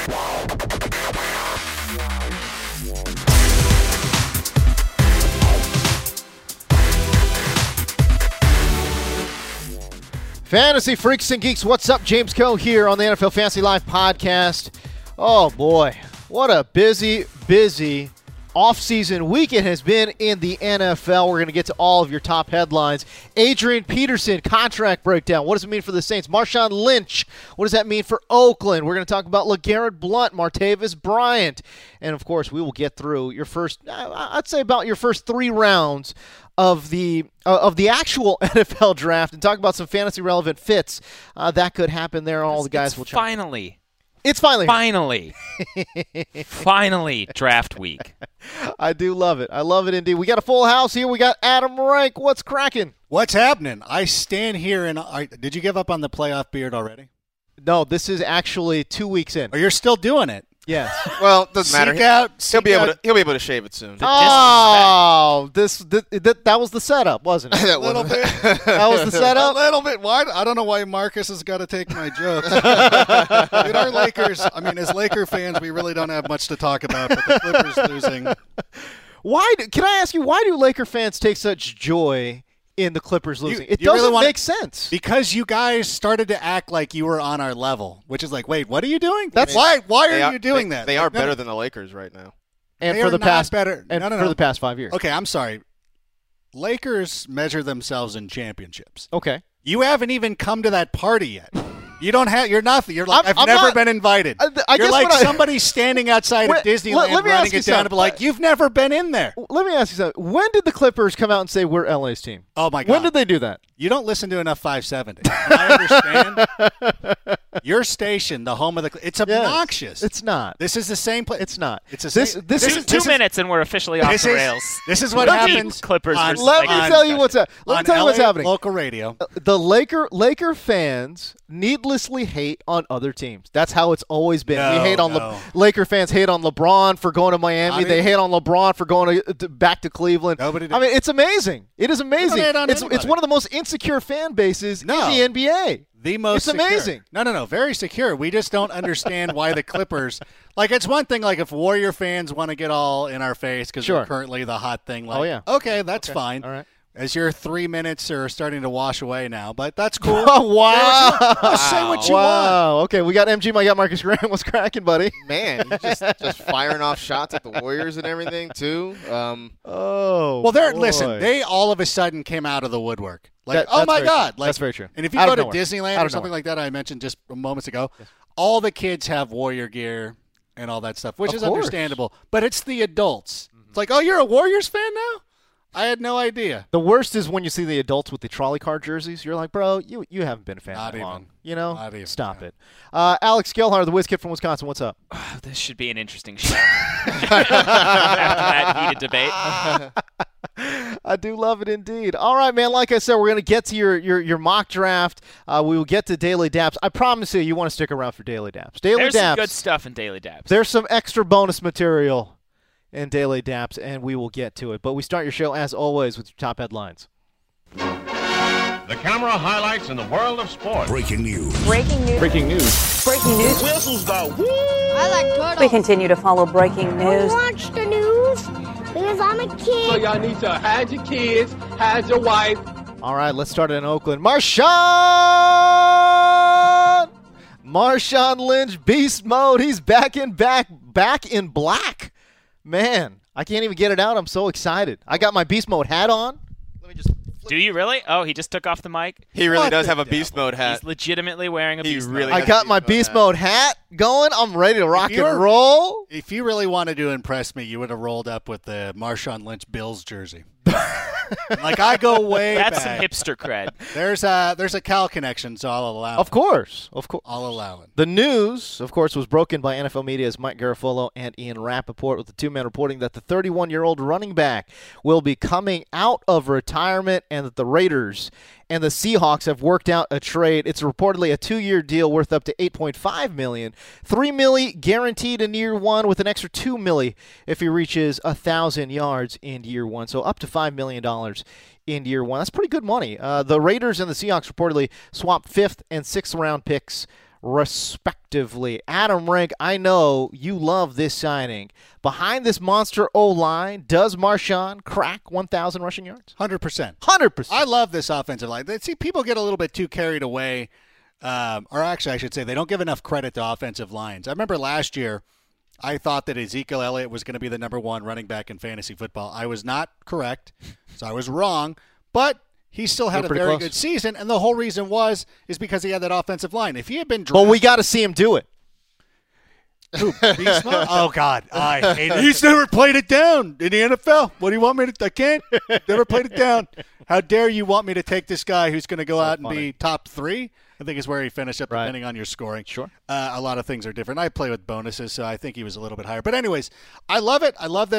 Fantasy Freaks and Geeks, what's up? James Coe here on the NFL Fantasy Live podcast. Oh boy, what a busy off-season week it has been in the NFL. We're going to get to all of your top headlines. Adrian Peterson, contract breakdown. What does it mean for the Saints? Marshawn Lynch, what does that mean for Oakland? We're going to talk about LeGarrette Blount, Martavis Bryant. And, of course, we will get through your first, I'd say about your first 3 rounds of the actual NFL draft and talk about some fantasy-relevant fits that could happen there. All the guys will chime in. It's finally draft week. I do love it. I love it indeed. We got a full house here. We got Adam Rank. What's cracking? What's happening? I stand here and did you give up on the playoff beard already? No, this is actually 2 weeks in. Oh, you're still doing it? Yes. Well, it doesn't matter. He'll be able to shave it soon. Oh, that was the setup, wasn't it? A little bit. That was the setup. A little bit. Why? I don't know why Marcus has got to take my jokes. Dude, our Lakers. I mean, as Laker fans, we really don't have much to talk about. But the Clippers losing. Can I ask you, why do Laker fans take such joy in the Clippers losing? It doesn't make sense. Because you guys started to act like you were on our level, which is like, wait, what are you doing? Why are you doing that? They are better than the Lakers right now. And for the past 5 years. Okay, I'm sorry. Lakers measure themselves in championships. Okay. You haven't even come to that party yet. You don't have. You're nothing. You're like I've never been invited. You're like somebody standing outside of Disneyland running it down to be like, you've never been in there. Let me ask you something. When did the Clippers come out and say we're LA's team? Oh my God! When did they do that? You don't listen to enough 570. I understand. Your station, the home of the. It's obnoxious. Yes, it's not. This is the same place. It's not. It's the same. This is 2 minutes and we're officially off the rails. This is what happens. Clippers. Let me tell you what's happening. Local radio. The Laker fans needlessly hate on other teams. That's how it's always been. Laker fans hate on LeBron for going to Miami. They hate on LeBron for going back to Cleveland. I mean, it's amazing. It is amazing. It's one of the most insecure fan bases in the NBA. The most It's amazing. No. Very secure. We just don't understand why the Clippers. Like, it's one thing, like, if Warrior fans want to get all in our face because they're currently the hot thing. Like, okay, that's fine. All right. As your 3 minutes are starting to wash away now, but that's cool. Wow. Say what you want. Okay, we got MG, I got Marcus Graham. What's cracking, buddy? Man, you just firing off shots at the Warriors and everything, too. Listen, they all of a sudden came out of the woodwork. Like, oh, my God. Like, that's very true. And if you go to Disneyland or something like that, I mentioned just moments ago, all the kids have Warrior gear and all that stuff, which is understandable. But it's the adults. Mm-hmm. It's like, oh, you're a Warriors fan now? I had no idea. The worst is when you see the adults with the trolley car jerseys. You're like, bro, you haven't been a fan that long. You know? Not even. Stop it. Alex Gelhar, the whiz kid from Wisconsin, what's up? This should be an interesting show. After that heated debate. I do love it indeed. All right, man. Like I said, we're going to get to your mock draft. We will get to Daily Daps. I promise you want to stick around for Daily Daps. There's some good stuff in Daily Daps. There's some extra bonus material in Daily Daps, and we will get to it. But we start your show, as always, with your top headlines. The camera highlights in the world of sports. Breaking news. Breaking news. Breaking news. Breaking news. Whistles go woo! I like turtles. We continue to follow breaking news. Watch the news because I'm a kid. So y'all need to hide your kids, hide your wife. All right, let's start in Oakland. Marshawn Lynch, beast mode. He's back in black. Man, I can't even get it out. I'm so excited. I got my beast mode hat on. Let me just. Do you really? Oh, he just took off the mic. He really does have a beast mode hat. He's legitimately wearing a beast mode. I got my beast mode hat going. I'm ready to rock and roll. If you really wanted to impress me, you would have rolled up with the Marshawn Lynch Bills jersey. Like, I go way That's back. some hipster cred. There's a Cal connection, so I'll allow it. Of course. I'll allow it. The news, of course, was broken by NFL media's Mike Garafolo and Ian Rappaport, with the two men reporting that the 31-year-old running back will be coming out of retirement and that the Raiders and the Seahawks have worked out a trade. It's reportedly a 2-year deal worth up to $8.5 million, $3 million guaranteed in year one, with an extra $2 million if he reaches 1,000 yards in year one. So up to $5 million in year one. That's pretty good money. The Raiders and the Seahawks reportedly swapped 5th and 6th round picks respectively. Adam Rank, I know you love this signing. Behind this monster O-line, does Marshawn crack 1,000 rushing yards? 100%. 100%. I love this offensive line. See, people get a little bit too carried away, or actually I should say they don't give enough credit to offensive lines. I remember last year I thought that Ezekiel Elliott was going to be the number 1 running back in fantasy football. I was not correct, so I was wrong, but he still had a very good season, and the whole reason is because he had that offensive line. If he had been drafted, but we got to see him do it. Who, Beast Mode? Oh, God. I hate it. He's never played it down in the NFL. What do you want me to – I can't. Never played it down. How dare you want me to take this guy who's going to go out and be top 3? I think is where he finished up, depending on your scoring. Sure. A lot of things are different. I play with bonuses, so I think he was a little bit higher. But anyways, I love it. I love that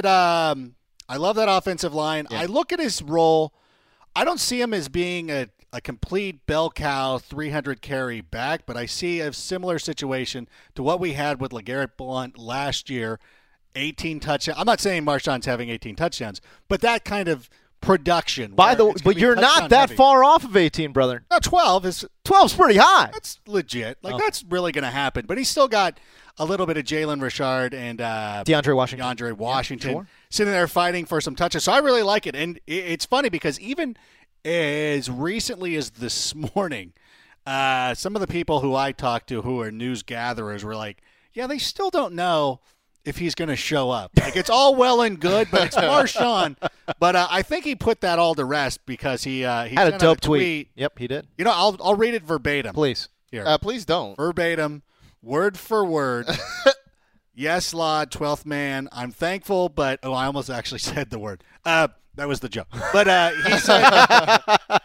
offensive line. Yeah. I look at his role. I don't see him as being a complete bell cow 300 carry back, but I see a similar situation to what we had with LeGarrette Blount last year, 18 touchdowns. I'm not saying Marshawn's having 18 touchdowns, but that kind of production. By the way, but you're not that far off of 18, brother. No, 12 is 12's pretty high. That's legit. That's really going to happen. But he's still got a little bit of Jalen Richard and DeAndre Washington. Yeah, sure. Sitting there fighting for some touches. So I really like it. And it's funny because even as recently as this morning, some of the people who I talked to who are news gatherers were like, yeah, they still don't know if he's going to show up. Like, it's all well and good, but it's Marshawn. But I think he put that all to rest because he had a dope tweet. Yep, he did. You know, I'll read it verbatim. Please. Here. Please don't. Verbatim, word for word. Yes, Lod, 12th man. I'm thankful, but I almost actually said the word. That was the joke. But he said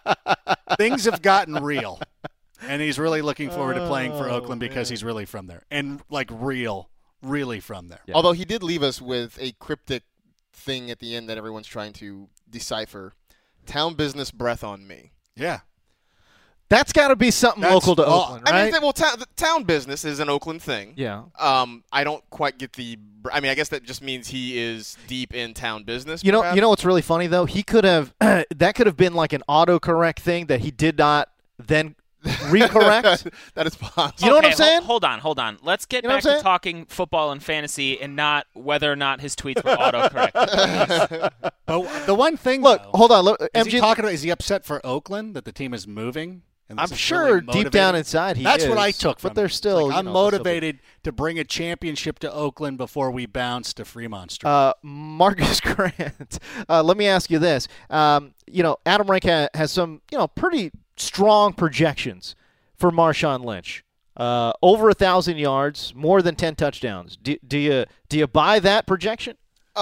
things have gotten real, and he's really looking forward to playing for Oakland because he's really from there, and like really from there. Yeah. Although he did leave us with a cryptic thing at the end that everyone's trying to decipher. Town business, breath on me. Yeah. That's got to be something local to Oakland, right? I mean, town business is an Oakland thing. Yeah. I don't quite get I mean, I guess that just means he is deep in town business. You know what's really funny though? He could have that could have been like an autocorrect thing that he did not then recorrect. That is possible. You know what I'm saying? Hold on. Let's get back to talking football and fantasy and not whether or not his tweets were autocorrect. But the one thing, look, hold on. Is he upset for Oakland that the team is moving? I'm sure deep down inside That's what I took from but they're still. I'm motivated to bring a championship to Oakland before we bounce to Fremont Street. Marcus Grant, let me ask you this. Adam Rank has some pretty strong projections for Marshawn Lynch. Over 1,000 yards, more than 10 touchdowns. Do you buy that projection?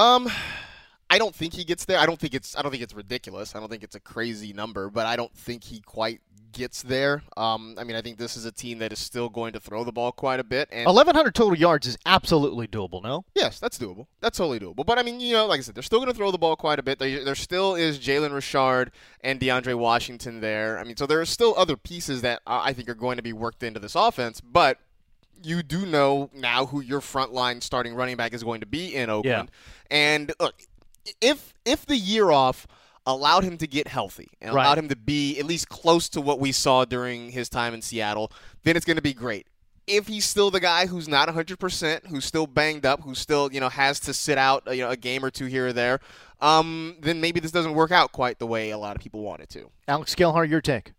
I don't think he gets there. I don't think it's ridiculous. I don't think it's a crazy number, but I don't think he quite gets there. I mean, I think this is a team that is still going to throw the ball quite a bit. And 1,100 total yards is absolutely doable, no? Yes, that's doable. That's totally doable. But, I mean, like I said, they're still going to throw the ball quite a bit. There still is Jalen Richard and DeAndre Washington there. I mean, so there are still other pieces that I think are going to be worked into this offense, but you do know now who your frontline starting running back is going to be in Oakland. Yeah. And, look, if the year off allowed him to get healthy and allowed him to be at least close to what we saw during his time in Seattle, then it's going to be great. If he's still the guy who's not 100%, who's still banged up, who still has to sit out a game or two here or there, then maybe this doesn't work out quite the way a lot of people want it to. Alex Gelhar, your take?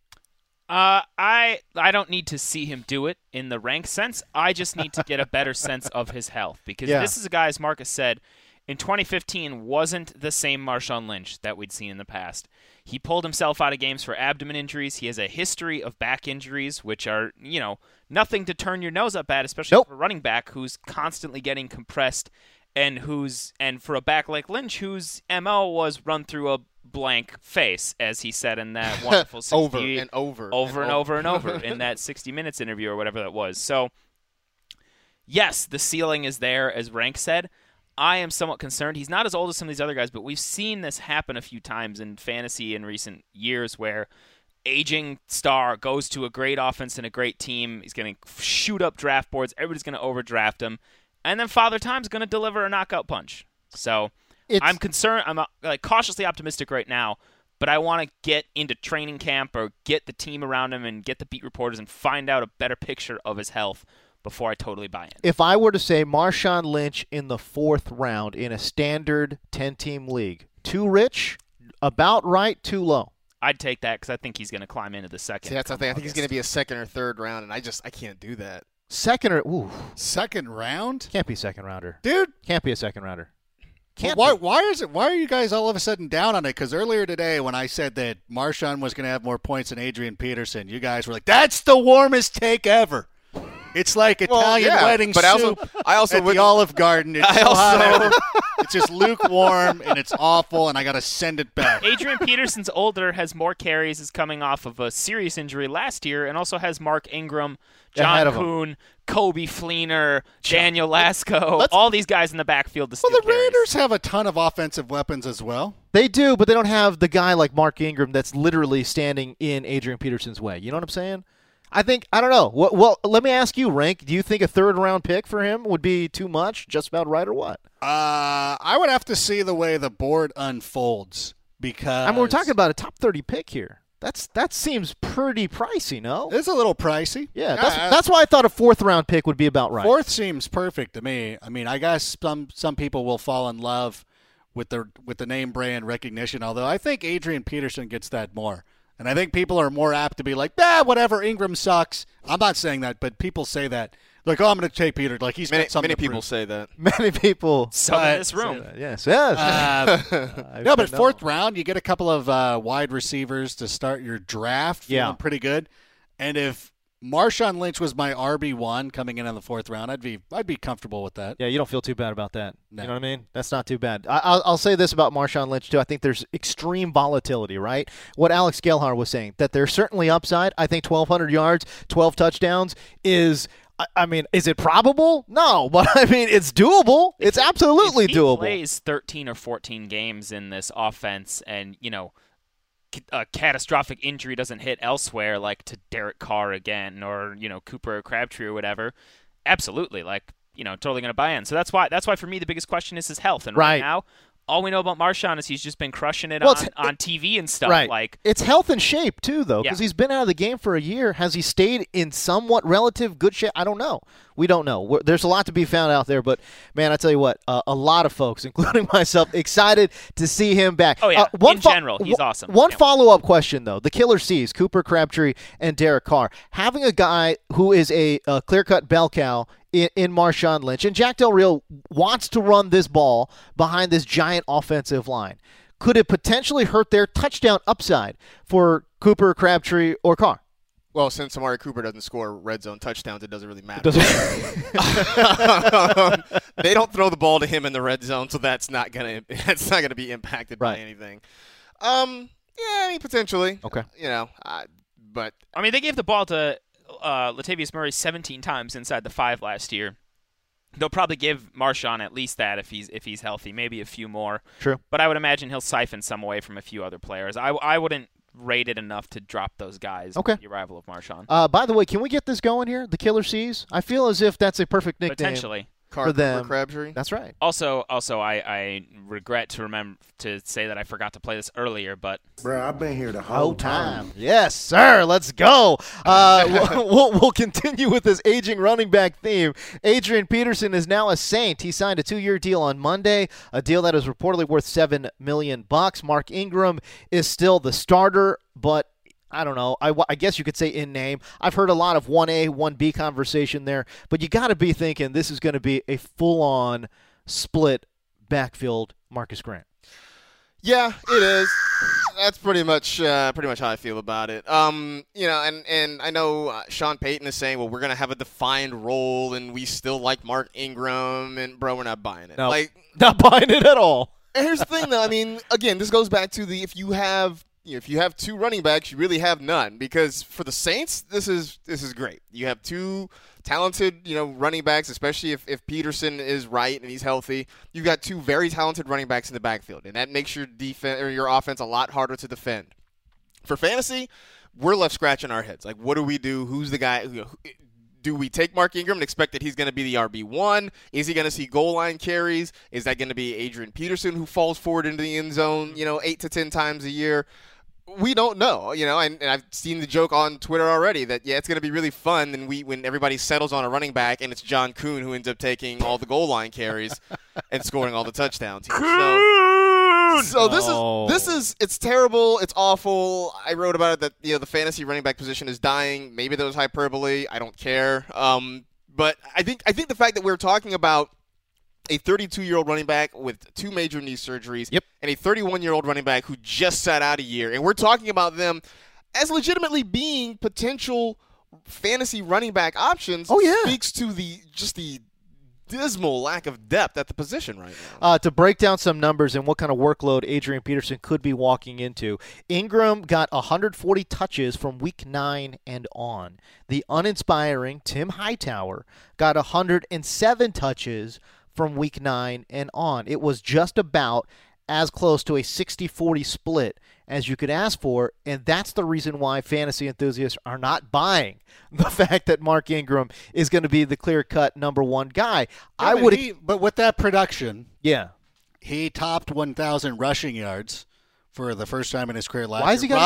I don't need to see him do it in the rank sense. I just need to get a better sense of his health because this is a guy, as Marcus said, in 2015 wasn't the same Marshawn Lynch that we'd seen in the past. He pulled himself out of games for abdomen injuries. He has a history of back injuries, which are, nothing to turn your nose up at, especially for a running back who's constantly getting compressed and for a back like Lynch, whose MO was run through a blank face, as he said in that wonderful 60 over and over in that 60 Minutes interview or whatever that was. So, yes, the ceiling is there, as Rank said. I am somewhat concerned. He's not as old as some of these other guys, but we've seen this happen a few times in fantasy in recent years where aging star goes to a great offense and a great team. He's going to shoot up draft boards. Everybody's going to overdraft him. And then Father Time's going to deliver a knockout punch. So I'm concerned. I'm cautiously optimistic right now, but I want to get into training camp or get the team around him and get the beat reporters and find out a better picture of his health before I totally buy in. If I were to say Marshawn Lynch in the 4th round in a standard 10-team league, too rich, about right, too low? I'd take that because I think he's going to climb into the second. See, that's the thing. I think he's going to be a 2nd or 3rd round, and I can't do that. Second round? Can't be second rounder. Dude. Can't be a second rounder. Why are you guys all of a sudden down on it? Because earlier today when I said that Marshawn was going to have more points than Adrian Peterson, you guys were like, that's the warmest take ever. It's like Italian wedding soup I also at the Olive Garden. It's hot. It's just lukewarm, and it's awful, and I got to send it back. Adrian Peterson's older, has more carries, is coming off of a serious injury last year, and also has Mark Ingram, John Kuhn, Kobe Fleener, Daniel Lasco, all these guys in the backfield to steal Well, the carries. Raiders have a ton of offensive weapons as well. They do, but they don't have the guy like Mark Ingram that's literally standing in Adrian Peterson's way. You know what I'm saying? I don't know. Well, let me ask you, Rank. Do you think a 3rd-round pick for him would be too much, just about right, or what? I would have to see the way the board unfolds because we're talking about a top 30 pick here. That seems pretty pricey, no? It's a little pricey. Yeah, that's why I thought a 4th-round pick would be about right. 4th seems perfect to me. I mean, I guess some people will fall in love with the name brand recognition, although I think Adrian Peterson gets that more. And I think people are more apt to be like, whatever, Ingram sucks. I'm not saying that, but people say that. Like, I'm going to take Peter. Like, he's got something to prove. Many people say that. Many people. Some in this room. Yes. No, but 4th round, you get a couple of wide receivers to start your draft. Feeling pretty good. And if Marshawn Lynch was my RB1 coming in the 4th round, I'd be comfortable with that. Yeah, you don't feel too bad about that. No. You know what I mean? That's not too bad. I'll say this about Marshawn Lynch, too. I think there's extreme volatility, right? What Alex Gelhar was saying, that there's certainly upside. I think 1,200 yards, 12 touchdowns is it probable? No, but it's doable. It's absolutely doable. If he plays 13 or 14 games in this offense and, a catastrophic injury doesn't hit elsewhere, like to Derek Carr again or, Cooper or Crabtree or whatever, absolutely, totally going to buy in. So that's why for me the biggest question is his health. And right now, all we know about Marshawn is he's just been crushing it on TV and stuff. Right. Like it's health and shape too, though, because he's been out of the game for a year. Has he stayed in somewhat relative good shape? I don't know. We don't know. There's a lot to be found out there, but man, I tell you what, a lot of folks, including myself, excited to see him back. Oh yeah, in general, he's awesome. One follow-up question though: the Killer C's, Cooper Crabtree and Derek Carr, having a guy who is a clear-cut bell cow in Marshawn Lynch, and Jack Del Rio wants to run this ball behind this giant offensive line. Could it potentially hurt their touchdown upside for Cooper, Crabtree, or Carr? Well, since Amari Cooper doesn't score red zone touchdowns, it doesn't really matter. They don't throw the ball to him in the red zone, so that's not gonna be impacted by anything. Potentially. Okay. But they gave the ball to Latavius Murray 17 times inside the 5 last year. They'll probably give Marshawn at least that if he's healthy, maybe a few more. True. But I would imagine he'll siphon some away from a few other players. I wouldn't rate it enough to drop those guys with the arrival of Marshawn. By the way, can we get this going here? The Killer C's? I feel as if that's a perfect nickname. Potentially. For them. Crabtree. That's right. Also, I regret to say that I forgot to play this earlier, but bro, I've been here the whole time. Yes, sir. Let's go. We'll continue with this aging running back theme. Adrian Peterson is now a Saint. He signed a 2-year deal on Monday, a deal that is reportedly worth $7 million. Mark Ingram is still the starter, but I don't know. I guess you could say in name. I've heard a lot of 1A, 1B conversation there, but you got to be thinking this is going to be a full-on split backfield Marcus Grant. Yeah, it is. That's pretty much how I feel about it. And I know Sean Payton is saying, well, we're going to have a defined role, and we still like Mark Ingram, and bro, we're not buying it. No, not buying it at all. And here's the thing, though. Again, this goes back to if you have 2 running backs, you really have none. Because for the Saints, this is great. You have 2 talented, running backs, especially if Peterson is right and he's healthy. You've got 2 very talented running backs in the backfield, and that makes your defense or your offense a lot harder to defend. For fantasy, we're left scratching our heads. Like, what do we do? Who's the guy? Do we take Mark Ingram and expect that he's going to be the RB1? Is he going to see goal line carries? Is that going to be Adrian Peterson who falls forward into the end zone, 8 to 10 times a year? we don't know, and I've seen the joke on Twitter already that, it's going to be really fun when everybody settles on a running back and it's John Kuhn who ends up taking all the goal line carries and scoring all the touchdowns. So this is it's terrible. It's awful. I wrote about it that the fantasy running back position is dying. Maybe that was hyperbole. I don't care. But I think the fact that we're talking about a 32-year-old running back with 2 major knee surgeries, and a 31-year-old running back who just sat out a year, and we're talking about them as legitimately being potential fantasy running back options, speaks to the dismal lack of depth at the position right now. To break down some numbers and what kind of workload Adrian Peterson could be walking into, Ingram got 140 touches from week 9 and on. The uninspiring Tim Hightower got 107 touches from week 9 and on. It was just about as close to a 60-40 split as you could ask for, and that's the reason why fantasy enthusiasts are not buying the fact that Mark Ingram is going to be the clear-cut number 1 guy. But with that production, he topped 1,000 rushing yards for the first time in his career last year.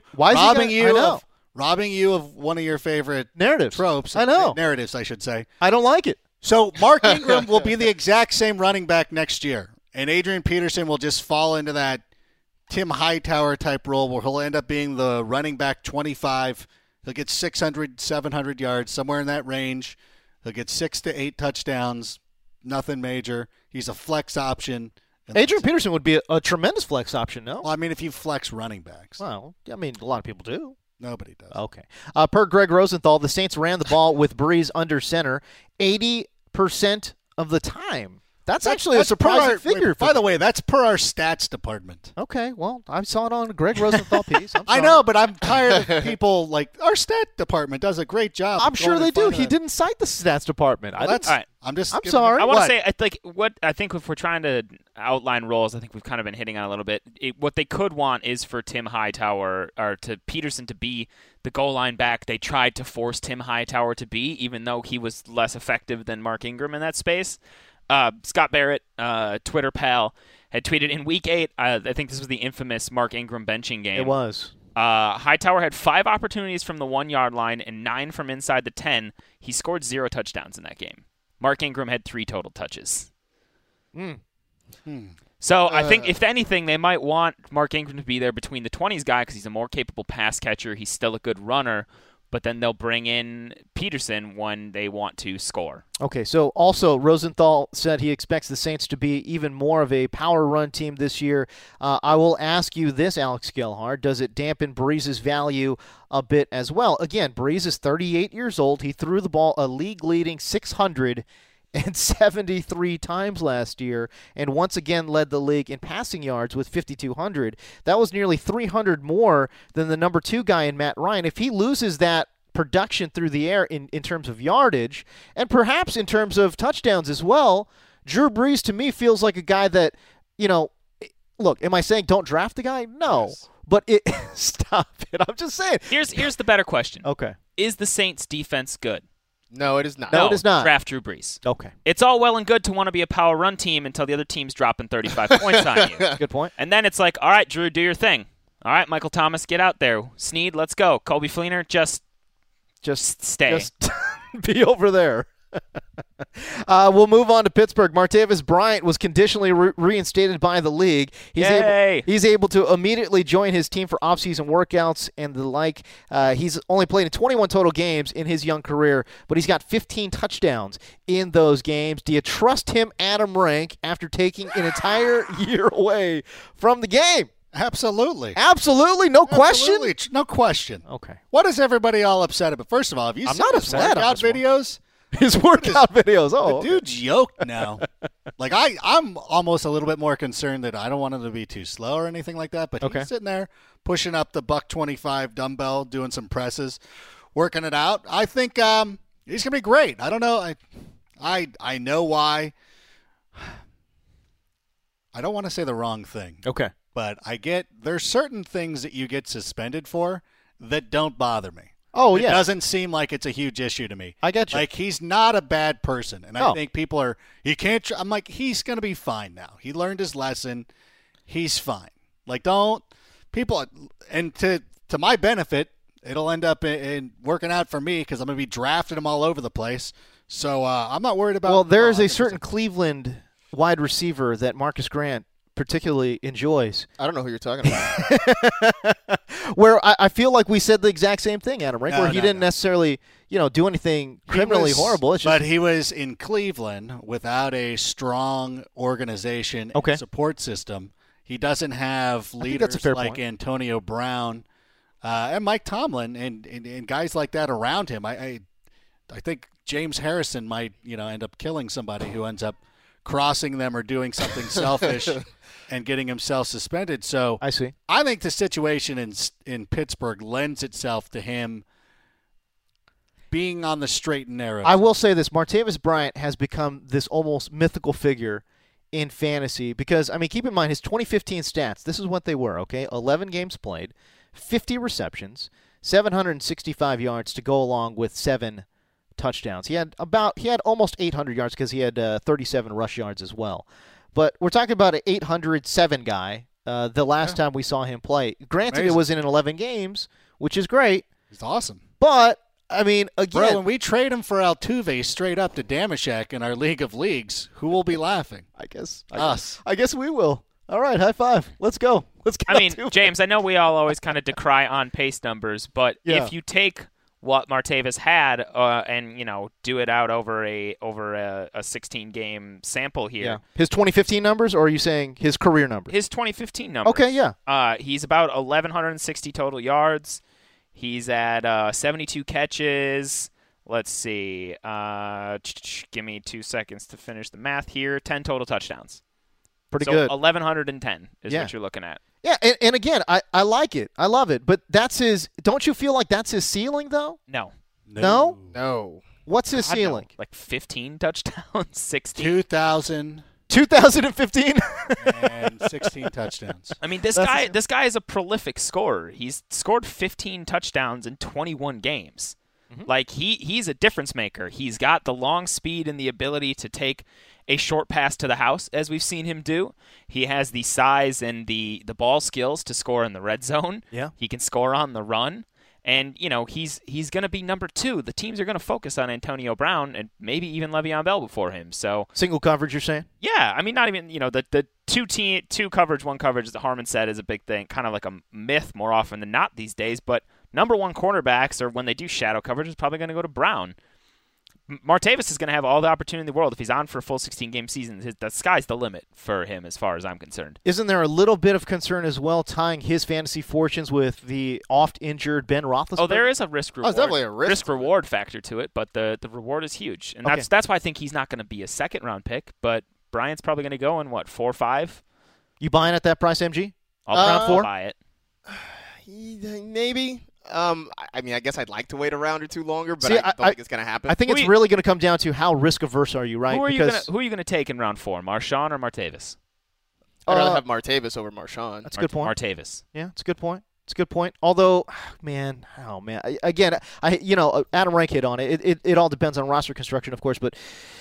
Robbing you of one of your favorite narratives. Tropes. I know. Narratives, I should say. I don't like it. So Mark Ingram will be the exact same running back next year, and Adrian Peterson will just fall into that Tim Hightower type role where he'll end up being the running back 25. He'll get 600, 700 yards, somewhere in that range. He'll get 6 to 8 touchdowns, nothing major. He's a flex option. Adrian Peterson would be a tremendous flex option, no? Well, I mean, if you flex running backs. Well, I mean, a lot of people do. Nobody does. Okay. Per Greg Rosenthal, the Saints ran the ball with Breeze under center 80% of the time. That's actually a surprising figure. By the way, that's per our stats department. Okay, well, I saw it on a Greg Rosenthal piece. I know, but I'm tired of people like our stat department does a great job. I'm sure they do. He didn't cite the stats department. Well, all right. I'm sorry. I want to say, I think if we're trying to outline roles, I think we've kind of been hitting on a little bit. What they could want is for Tim Hightower or to Peterson to be the goal line back they tried to force Tim Hightower to be, even though he was less effective than Mark Ingram in that space. Scott Barrett, Twitter pal, had tweeted in Week 8, I think this was the infamous Mark Ingram benching game. It was. Hightower had 5 opportunities from the 1-yard line and 9 from inside the 10. He scored 0 touchdowns in that game. Mark Ingram had 3 total touches. So I think, if anything, they might want Mark Ingram to be there between the 20s guy because he's a more capable pass catcher. He's still a good runner. But then they'll bring in Peterson when they want to score. Okay, so also Rosenthal said he expects the Saints to be even more of a power run team this year. I will ask you this, Alex Gelhard. Does it dampen Breeze's value a bit as well? Again, Breeze is 38 years old. He threw the ball a league-leading 673 times last year, and once again led the league in passing yards with 5,200. That was nearly 300 more than the number 2 guy in Matt Ryan. If he loses that production through the air in terms of yardage, and perhaps in terms of touchdowns as well, Drew Brees to me feels like a guy that, look, am I saying don't draft the guy? No. Yes. But stop it. I'm just saying. Here's the better question. Okay. Is the Saints defense good? No, it is not. No, it is not. Draft Drew Brees. Okay. It's all well and good to want to be a power run team until the other team's dropping 35 points on you. Good point. And then it's like, all right, Drew, do your thing. All right, Michael Thomas, get out there. Snead, let's go. Colby Fleener, just stay. Just be over there. We'll move on to Pittsburgh. Martavis Bryant was conditionally reinstated by the league. He's able to immediately join his team for offseason workouts and the like. He's only played in 21 total games in his young career, but he's got 15 touchdowns in those games. Do you trust him, Adam Rank, after taking an entire year away from the game? Absolutely. Absolutely? No question? No question. Okay. What is everybody all upset about? First of all, have you seen his workout videos? His workout videos. Oh, the dude's yoked now. Like I'm almost a little bit more concerned that I don't want him to be too slow or anything like that. But he's sitting there pushing up the $125 dumbbell, doing some presses, working it out. I think he's gonna be great. I don't know. I know why. I don't want to say the wrong thing. Okay. But there's certain things that you get suspended for that don't bother me. Oh, it doesn't seem like it's a huge issue to me. I get you. Like, he's not a bad person. And I think people are, I'm like, he's going to be fine now. He learned his lesson. He's fine. Like, don't people, and to my benefit, it'll end up in working out for me because I'm going to be drafting them all over the place. So I'm not worried about. Well, there is a certain Cleveland wide receiver that Marcus Grant particularly enjoys. I don't know who you're talking about. Where I feel like we said the exact same thing, Adam, right? Where he didn't necessarily, do anything criminally horrible. It's just, but he was in Cleveland without a strong organization and support system. He doesn't have leaders like Antonio Brown and Mike Tomlin and guys like that around him. I think James Harrison might, end up killing somebody who ends up crossing them or doing something selfish and getting himself suspended. So I see. I think the situation in Pittsburgh lends itself to him being on the straight and narrow. I will say this. Martavis Bryant has become this almost mythical figure in fantasy because, keep in mind his 2015 stats. This is what they were, okay? 11 games played, 50 receptions, 765 yards to go along with 7 touchdowns. He had almost 800 yards because he had 37 rush yards as well. But we're talking about an 807 guy the last time we saw him play. Granted, it was in 11 games, which is great. He's awesome. But, again. Bro, when we trade him for Altuve straight up to Damashek in our League of Leagues, who will be laughing? I guess. Us. I guess we will. All right, high five. Let's go. Let's get Altuve. James, I know we all always kind of decry on-pace numbers, but if you take what Martavis had and do it out over a 16-game sample here. Yeah. His 2015 numbers, or are you saying his career numbers? His 2015 numbers. Okay, yeah. He's about 1,160 total yards. He's at 72 catches. Let's see. Give me 2 seconds to finish the math here. 10 total touchdowns. Pretty good. 1,110 is what you're looking at. Yeah, and again, I like it. I love it. But that's his – don't you feel like that's his ceiling, though? No. No? What's his ceiling? No. Like 15 touchdowns? 16? 2015? And 16 touchdowns. This guy is a prolific scorer. He's scored 15 touchdowns in 21 games. Mm-hmm. Like, he's a difference maker. He's got the long speed and the ability to take a short pass to the house, as we've seen him do. He has the size and the ball skills to score in the red zone. Yeah. He can score on the run. And, he's going to be number 2. The teams are going to focus on Antonio Brown and maybe even Le'Veon Bell before him. So single coverage, you're saying? Yeah. Not even, the two coverage, one coverage that Harmon said is a big thing, kind of like a myth more often than not these days. But number 1 cornerbacks, or when they do shadow coverage, is probably going to go to Brown. Martavis is going to have all the opportunity in the world if he's on for a full 16-game season. The sky's the limit for him as far as I'm concerned. Isn't there a little bit of concern as well tying his fantasy fortunes with the oft-injured Ben Roethlisberger? Oh, there is a risk-reward. Definitely a risk-reward factor to it, but the reward is huge. And that's why I think he's not going to be a second-round pick, but Bryant's probably going to go in, 4 or 5? You buying at that price, MG? I'll buy it. Maybe. I guess I'd like to wait a round or two longer, but I don't think it's going to happen. I think it's really going to come down to how risk-averse are you, right? Who are you going to take in round 4, Marshawn or Martavis? I'd rather have Martavis over Marshawn. That's a good point. Martavis. Yeah, it's a good point. It's a good point. Although, man, again, Adam Rank hit on it. It all depends on roster construction, of course, but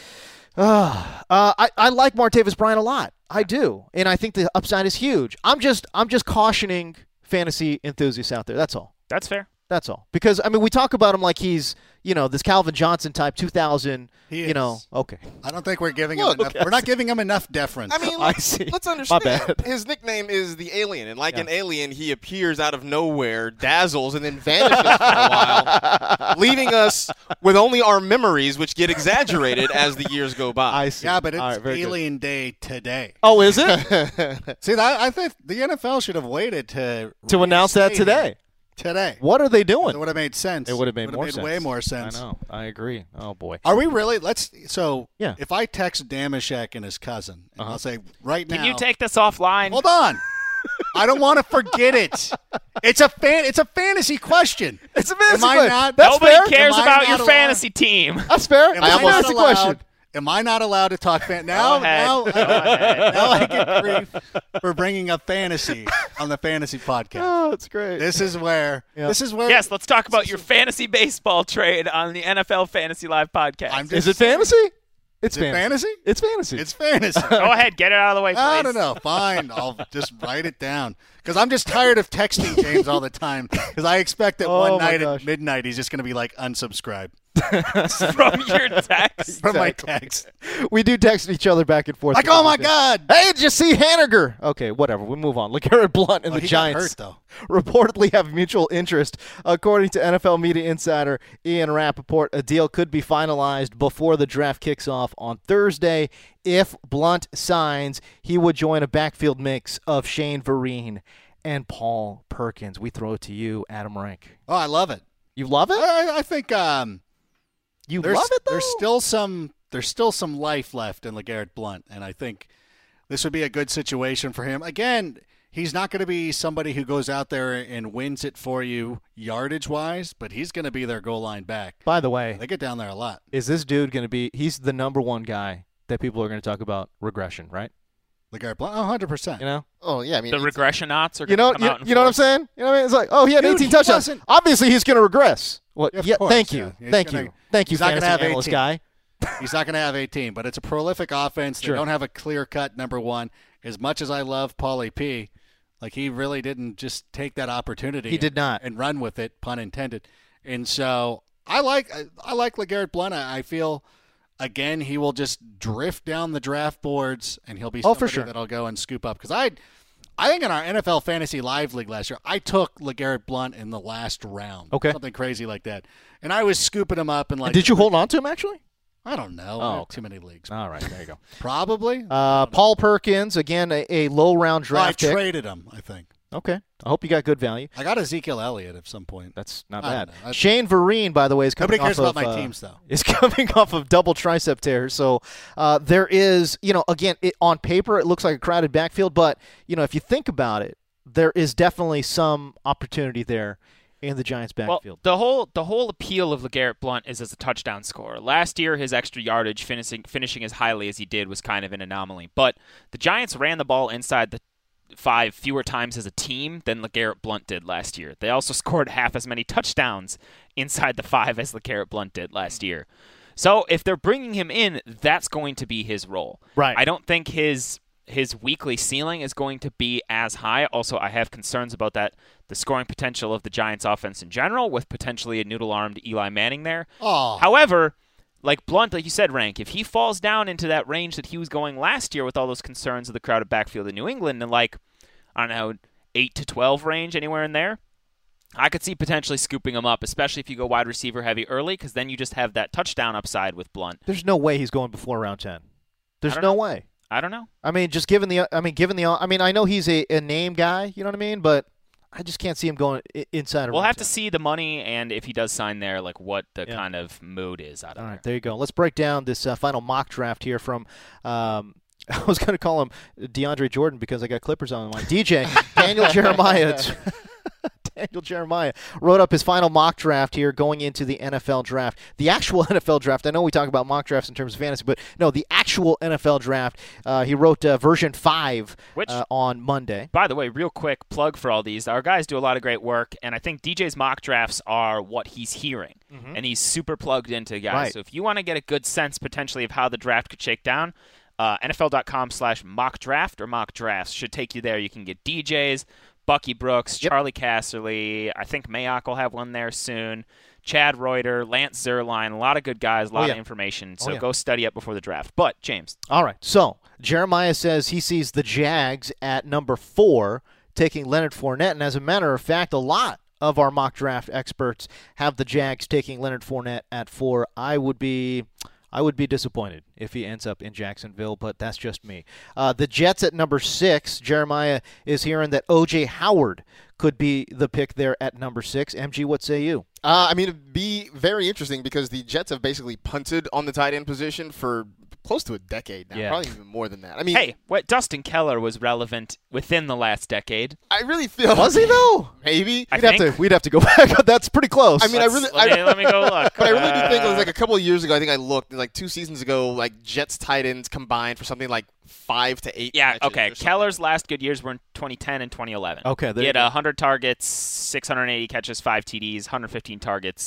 I like Martavis Bryant a lot. I do, and I think the upside is huge. I'm just cautioning fantasy enthusiasts out there. That's all. That's fair. That's all. Because, we talk about him like he's, this Calvin Johnson type 2000, he is. Okay. I don't think we're giving him enough. We're not giving him enough deference. Let's understand. My bad. His nickname is the Alien, and like an alien, he appears out of nowhere, dazzles, and then vanishes for a while, leaving us with only our memories, which get exaggerated as the years go by. I see. Yeah, but it's Alien Day today. Oh, is it? See, I think the NFL should have waited to announce that today. What are they doing? It would have made sense. It would have made way more sense. I know. I agree. Oh, boy. Are we really? If I text Damashek and his cousin, and I'll say right now. Can you take this offline? Hold on. I don't want to forget it. It's a fantasy question. It's a fantasy question. Nobody cares about your fantasy team. That's fair. It's a fantasy question. Am I not allowed to talk now I get grief for bringing up fantasy on the fantasy podcast. Oh, that's great. This is where. Yes, let's talk about your fantasy baseball trade on the NFL Fantasy Live podcast. Is it fantasy? It's fantasy. It's fantasy. It's fantasy. Go ahead, get it out of the way, please. I don't know. Fine. I'll just write it down. Because I'm just tired of texting James all the time. Because I expect that one night at midnight he's just going to be like, unsubscribe. From your text? From my text. We do text each other back and forth. Like, oh, my God. Hey, did you see Haniger? Okay, whatever. We move on. LeGarrette Blount and the Giants reportedly have mutual interest. According to NFL media insider Ian Rappaport, a deal could be finalized before the draft kicks off on Thursday. If Blount signs, he would join a backfield mix of Shane Vereen and Paul Perkins. We throw it to you, Adam Rank. Oh, I love it. You love it? I think you love it, though? There's still some life left in LeGarrette Blount, and I think this would be a good situation for him. Again, he's not going to be somebody who goes out there and wins it for you yardage-wise, but he's going to be their goal line back. By the way, they get down there a lot. Is this dude going to be – he's the number one guy that people are going to talk about regression, right? LeGarrette Blount, 100%. You know? Oh, yeah. I mean, the regression-aughts are going to come out. You know what I'm saying? You know what I mean? It's like, oh, he had 18 touchdowns. Obviously, he's going to regress. Well, yeah, thank you. Thank you, fantasy analyst guy. He's not going to have 18, but it's a prolific offense. They don't have a clear-cut number one. As much as I love Paulie P., like he really didn't just take that opportunity. He did not. And run with it, pun intended. And so I like LeGarrette Blount. I feel, again, he will just drift down the draft boards, and he'll be somebody that'll go and scoop up. Because I think in our NFL Fantasy Live League last year, I took LeGarrette Blount in the last round. Okay. Something crazy like that. And I was scooping him up. And did you hold on to him, actually? I don't know. Oh, too many leagues. All right, there you go. Probably. Paul Perkins, again, a low-round draft pick. I traded him, I think. Okay. I hope you got good value. I got Ezekiel Elliott at some point. That's not bad. Shane Vereen, by the way, is coming Nobody cares off about my teams, though. Is coming off of double tricep tear. So there is, again, on paper it looks like a crowded backfield, but, if you think about it, there is definitely some opportunity there in the Giants' backfield. Well, the whole appeal of LeGarrette Blount is as a touchdown scorer. Last year, his extra yardage finishing as highly as he did was kind of an anomaly. But the Giants ran the ball inside the 5 fewer times as a team than LeGarrette Blount did last year. They also scored half as many touchdowns inside the 5 as LeGarrette Blount did last year. So if they're bringing him in, that's going to be his role. Right. I don't think his weekly ceiling is going to be as high. Also, I have concerns about the scoring potential of the Giants offense in general with potentially a noodle-armed Eli Manning there. Oh. However, like Blount, like you said, Rank, if he falls down into that range that he was going last year with all those concerns of the crowded backfield in New England and 8 to 12 range, anywhere in there, I could see potentially scooping him up, especially if you go wide receiver heavy early, because then you just have that touchdown upside with Blount. There's no way he's going before round 10. There's no way. I don't know. I mean, just given the I know he's a name guy, you know what I mean, but I just can't see him going inside. We'll have to see the money and if he does sign there, what the kind of mood is out of there. All right, there you go. Let's break down this final mock draft here from. I was going to call him DeAndre Jordan because I got Clippers on my DJ Daniel Jeremiah. Daniel Jeremiah wrote up his final mock draft here going into the NFL draft. The actual NFL draft, I know we talk about mock drafts in terms of fantasy, but no, the actual NFL draft, he wrote version 5 on Monday. By the way, real quick plug for all these. Our guys do a lot of great work, and I think DJ's mock drafts are what he's hearing, and he's super plugged into guys. Right. So if you want to get a good sense potentially of how the draft could shake down, NFL.com/mock draft or mock drafts should take you there. You can get DJ's, Bucky Brooks, Charlie Casserly. I think Mayock will have one there soon. Chad Reuter, Lance Zierlein, a lot of good guys, a lot of information. So go study up before the draft. But, James. All right. So, Jeremiah says he sees the Jags at number 4 taking Leonard Fournette. And as a matter of fact, a lot of our mock draft experts have the Jags taking Leonard Fournette at 4. I would be disappointed if he ends up in Jacksonville, but that's just me. The Jets at number 6. Jeremiah is hearing that O.J. Howard could be the pick there at number 6. MG, what say you? It'd be very interesting because the Jets have basically punted on the tight end position for close to a decade now, probably even more than that. Hey, Dustin Keller was relevant within the last decade. I really feel was he though? Maybe we'd have to go back. That's pretty close. Let me go look. But I really do think it was a couple of years ago. I think I looked 2 seasons ago. Jets tight ends combined for something like 5 to 8. Yeah. Okay. Keller's last good years were in 2010 and 2011. Okay. He had 100 targets, 680 catches, 5 TDs, 115 targets.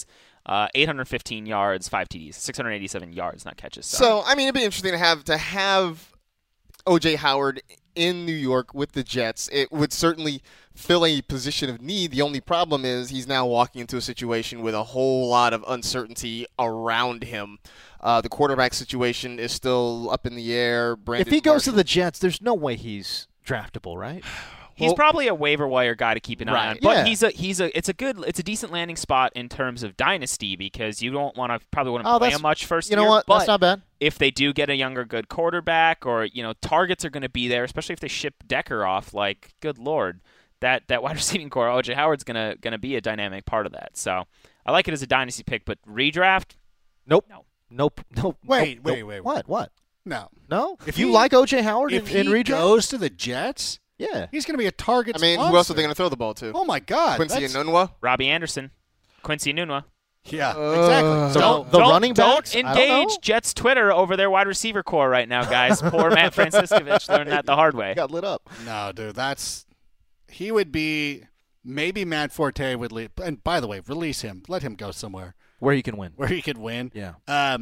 815 yards, 5 TDs, 687 yards, not catches. So I mean, it'd be interesting to have O.J. Howard in New York with the Jets. It would certainly fill a position of need. The only problem is he's now walking into a situation with a whole lot of uncertainty around him. The quarterback situation is still up in the air. If he goes to the Jets, there's no way he's draftable, right? He's probably a waiver wire guy to keep an eye on, but it's a decent landing spot in terms of dynasty because you don't probably wouldn't play him much first year. You know what? But that's not bad. If they do get a younger good quarterback, or targets are going to be there, especially if they ship Decker off. Like, good lord, that wide receiving core, O.J. Howard's gonna be a dynamic part of that. So I like it as a dynasty pick, but redraft, nope, no. Nope. Wait. What? No. If you like O.J. Howard in redraft, if he goes to the Jets, yeah, he's going to be a target. I mean, sponsor. who else are they going to throw the ball to? Oh my God, Quincy Enunwa, Robbie Anderson, Quincy Enunwa. Yeah, exactly. So the running backs? Don't engage Jets Twitter over their wide receiver core right now, guys. Poor Matt Franciscovich learned that the hard way. Got lit up. No, dude, he would be. Maybe Matt Forte would leave. And by the way, release him. Let him go somewhere where he can win. Where he could win. Yeah.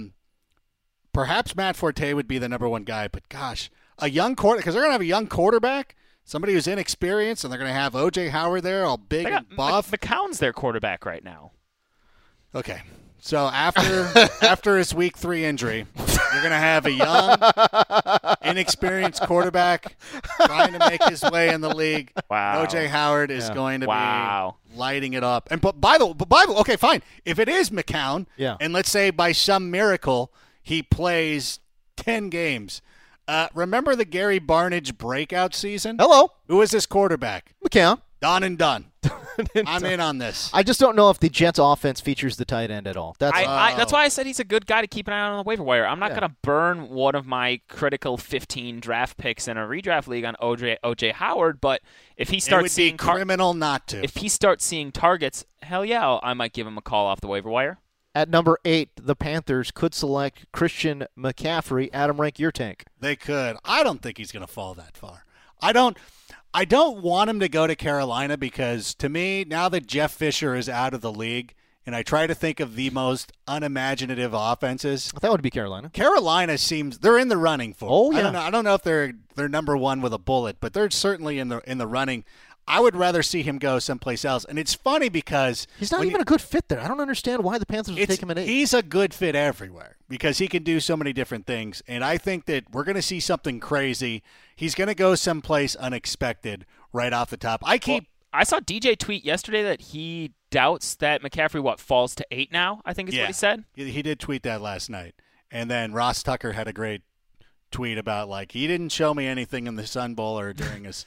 Perhaps Matt Forte would be the number one guy, but gosh, a young quarterback, because they're going to have a young quarterback, somebody who's inexperienced, and they're going to have O.J. Howard there, all big and buff. McCown's their quarterback right now. Okay. So after his week 3 injury, you're going to have a young, inexperienced quarterback trying to make his way in the league. Wow. O.J. Howard is going to be lighting it up. And but by the way, okay, fine. If it is McCown, and let's say by some miracle he plays 10 games, remember the Gary Barnidge breakout season? Hello. Who was his quarterback? McCown. Done and done. I'm in on this. I just don't know if the Jets offense features the tight end at all. That's why I said he's a good guy to keep an eye on the waiver wire. I'm not going to burn one of my critical 15 draft picks in a redraft league on O.J. Howard, but if he starts seeing criminal not to. If he starts seeing targets, hell yeah, I might give him a call off the waiver wire. At number 8, the Panthers could select Christian McCaffrey. Adam, rank your tank. They could. I don't think he's going to fall that far. I don't want him to go to Carolina because, to me, now that Jeff Fisher is out of the league, and I try to think of the most unimaginative offenses. That would be Carolina. Carolina seems they're in the running for. Oh yeah. I don't know if they're number one with a bullet, but they're certainly in the running. I would rather see him go someplace else. And it's funny because he's not even a good fit there. I don't understand why the Panthers would take him at 8. He's a good fit everywhere because he can do so many different things. And I think that we're going to see something crazy. He's going to go someplace unexpected right off the top. I saw DJ tweet yesterday that he doubts that McCaffrey, falls to 8 now, I think is what he said. He did tweet that last night. And then Ross Tucker had a great tweet about, he didn't show me anything in the Sun Bowl or during his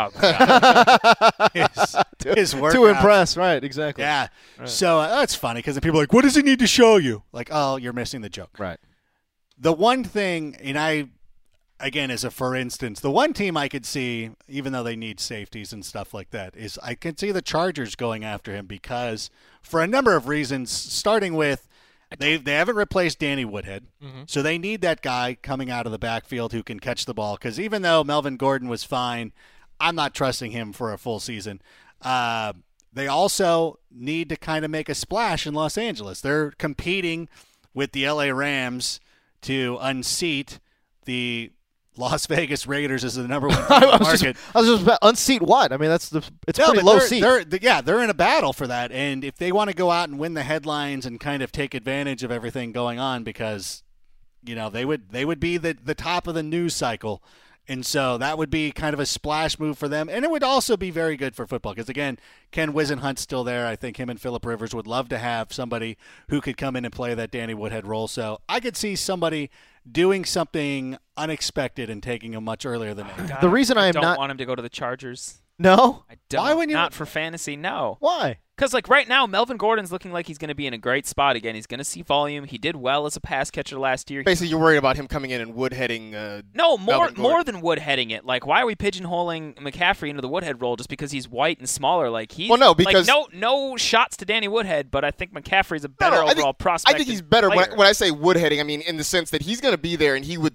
his workout. To impress, right, exactly. Yeah. Right. So that's funny because people are like, what does he need to show you? You're missing the joke. Right. The one thing, and again, as a for instance, the one team I could see, even though they need safeties and stuff like that, is I can see the Chargers going after him because for a number of reasons, starting with they haven't replaced Danny Woodhead, so they need that guy coming out of the backfield who can catch the ball because even though Melvin Gordon was fine, I'm not trusting him for a full season. They also need to kind of make a splash in Los Angeles. They're competing with the LA Rams to unseat the Las Vegas Raiders as the number 1 market. I was just about unseat what? I mean, it's pretty low seat. They're in a battle for that, and if they want to go out and win the headlines and kind of take advantage of everything going on, because they would be the top of the news cycle, and so that would be kind of a splash move for them, and it would also be very good for football because again, Ken Wisenhunt's still there. I think him and Phillip Rivers would love to have somebody who could come in and play that Danny Woodhead role. So I could see somebody doing something unexpected and taking him much earlier than me. The reason I don't want him to go to the Chargers. No? I don't. Why wouldn't you? Not for fantasy, no. Why? Because right now, Melvin Gordon's looking like he's going to be in a great spot again. He's going to see volume. He did well as a pass catcher last year. Basically, you're worried about him coming in and woodheading. No, more than woodheading it. Why are we pigeonholing McCaffrey into the Woodhead role just because he's white and smaller? Because no shots to Danny Woodhead, but I think McCaffrey's a better overall prospect. I think he's better when I say woodheading. I mean in the sense that he's going to be there and he would take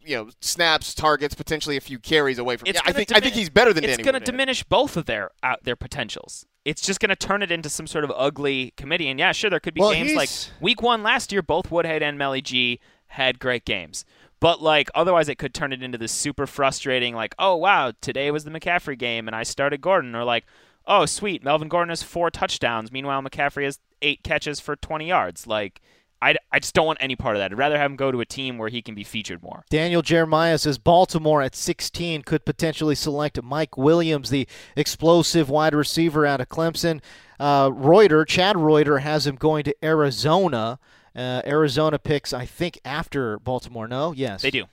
snaps, targets, potentially a few carries away from. I think he's better than Danny Woodhead. It's going to diminish both of their potentials. It's just going to turn it into some sort of ugly committee. And yeah, sure, there could be games like Week 1 last year. Both Woodhead and Melly G had great games. But, otherwise it could turn it into this super frustrating, oh, wow, today was the McCaffrey game, and I started Gordon. Or, oh, sweet, Melvin Gordon has 4 touchdowns. Meanwhile, McCaffrey has 8 catches for 20 yards. I just don't want any part of that. I'd rather have him go to a team where he can be featured more. Daniel Jeremiah says Baltimore at 16 could potentially select Mike Williams, the explosive wide receiver out of Clemson. Chad Reuter has him going to Arizona. Arizona picks, I think, after Baltimore. No? Yes. They do.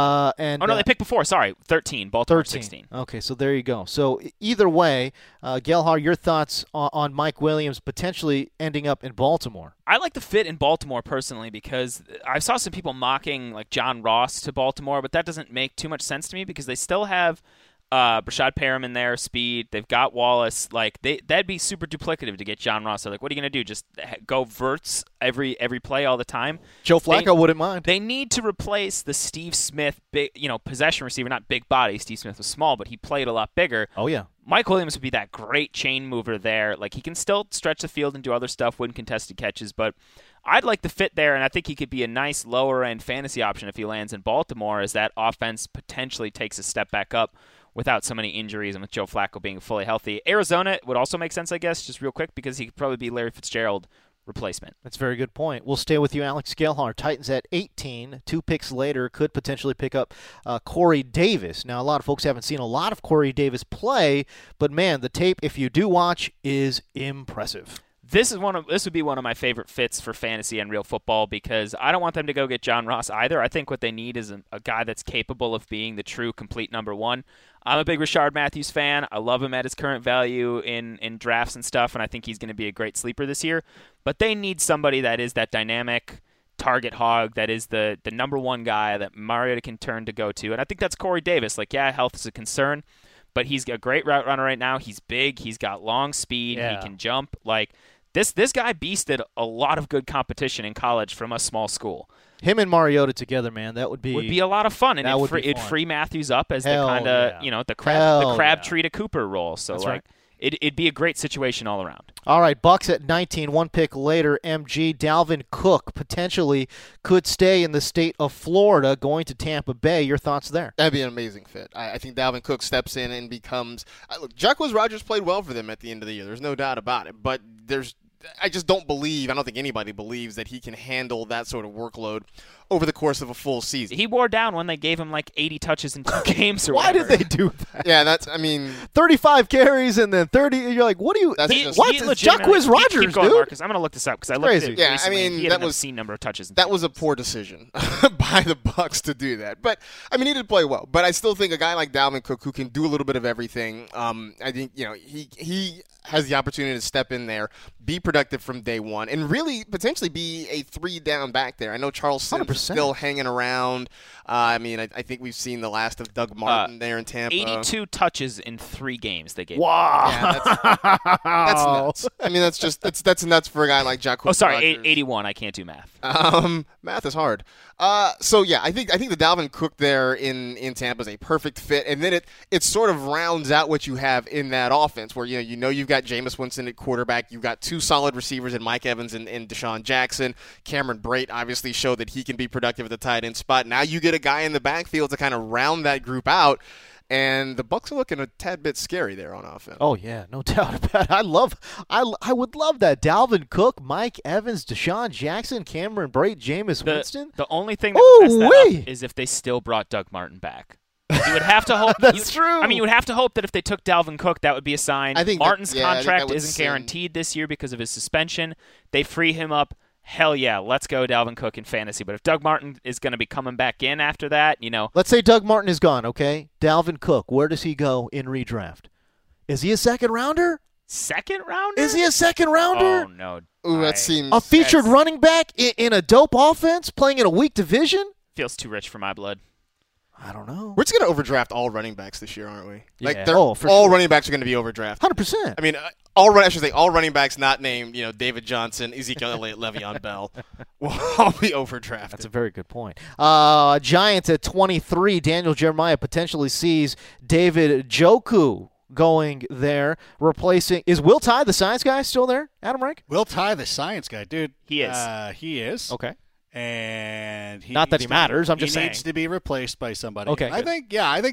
They picked before. Sorry, 13. Baltimore 16. Okay, so there you go. So either way, Gelhar, your thoughts on Mike Williams potentially ending up in Baltimore? I like the fit in Baltimore personally because I saw some people mocking John Ross to Baltimore, but that doesn't make too much sense to me because they still have Brashad Perriman there, speed. They've got Wallace. That'd be super duplicative to get John Ross. So what are you going to do? Just go verts every play all the time? Joe Flacco wouldn't mind. They need to replace the Steve Smith big, possession receiver, not big body. Steve Smith was small, but he played a lot bigger. Oh yeah. Mike Williams would be that great chain mover there. He can still stretch the field and do other stuff, win contested catches, but I'd like the fit there, and I think he could be a nice lower-end fantasy option if he lands in Baltimore as that offense potentially takes a step back up without so many injuries and with Joe Flacco being fully healthy. Arizona would also make sense, I guess, just real quick, because he could probably be Larry Fitzgerald replacement. That's a very good point. We'll stay with you, Alex Gelhar. Titans at 18, 2 picks later, could potentially pick up Corey Davis. Now, a lot of folks haven't seen a lot of Corey Davis play, but man, the tape, if you do watch, is impressive. This would be one of my favorite fits for fantasy and real football because I don't want them to go get John Ross either. I think what they need is a guy that's capable of being the true complete number one. I'm a big Rashard Matthews fan. I love him at his current value in drafts and stuff, and I think he's going to be a great sleeper this year. But they need somebody that is that dynamic target hog, that is the number one guy that Mariota can turn to go to. And I think that's Corey Davis. Health is a concern, but he's a great route runner right now. He's big. He's got long speed. Yeah. He can jump. This guy beasted a lot of good competition in college from a small school. Him and Mariota together, man, that would be a lot of fun, and it'd free Matthews up as the kind of the Crabtree to Cooper role. So that's right. It'd be a great situation all around. All right, Bucks at 19, 1 pick later. MG Dalvin Cook potentially could stay in the state of Florida, going to Tampa Bay. Your thoughts there? That'd be an amazing fit. I think Dalvin Cook steps in and becomes. Look, Jacquizz Rodgers played well for them at the end of the year. There's no doubt about it. But I just don't believe. I don't think anybody believes that he can handle that sort of workload over the course of a full season. He wore down when they gave him 80 touches in 2 games or Why whatever. did they do that? Yeah, 35 carries and then 30. You're like, what do you? What? It's Jacquizz Rodgers, keep going, dude. Marcus. I'm going to look this up because I looked at it recently. He had an obscene number of touches. That was a poor decision by the Bucs to do that. But he did play well. But I still think a guy like Dalvin Cook who can do a little bit of everything. I think he has the opportunity to step in there, be productive from day one, and really potentially be a 3-down back there. I know Charles Sims is still hanging around. I think we've seen the last of Doug Martin there in Tampa. 82 touches in 3 games they gave. Wow. Yeah, that's nuts. That's nuts for a guy like Jacquizz. Oh, sorry, Rodgers. 81. I can't do math. Math is hard. I think the Dalvin Cook there in Tampa is a perfect fit, and then it sort of rounds out what you have in that offense, where you've got Jameis Winston at quarterback, you've got 2 solid receivers in Mike Evans and Deshaun Jackson. Cameron Brate obviously showed that he can be productive at the tight end spot. Now you get a guy in the backfield to kind of round that group out. And the Bucs are looking a tad bit scary there on offense. Oh yeah, no doubt about it. I would love that. Dalvin Cook, Mike Evans, Deshaun Jackson, Cameron Brate, Jameis Winston. The only thing that would mess that up is if they still brought Doug Martin back. You would have to hope. That's true. You would have to hope that if they took Dalvin Cook, that would be a sign. I think Martin's contract isn't guaranteed this year because of his suspension. They free him up. Hell yeah, let's go Dalvin Cook in fantasy. But if Doug Martin is going to be coming back in after that, Let's say Doug Martin is gone, okay? Dalvin Cook, where does he go in redraft? Is he a second rounder? Second rounder? Is he a second rounder? Oh, no. Ooh, that seems... A featured running back in a dope offense playing in a weak division? Feels too rich for my blood. I don't know. We're just going to overdraft all running backs this year, aren't we? Yeah. Like, all sure. Running backs are going to be overdrafted. 100%. I mean, all running backs not named, David Johnson, Ezekiel Elliott, Le'Veon Bell will all be overdrafted. That's a very good point. Giants at 23. Daniel Jeremiah potentially sees David Njoku going there, replacing. Is Will Tye, the science guy, still there, Adam Rank? Will Tye, the science guy, dude. He is. He is. Okay. And not that he matters. I'm just saying he needs to be replaced by somebody. Okay. I think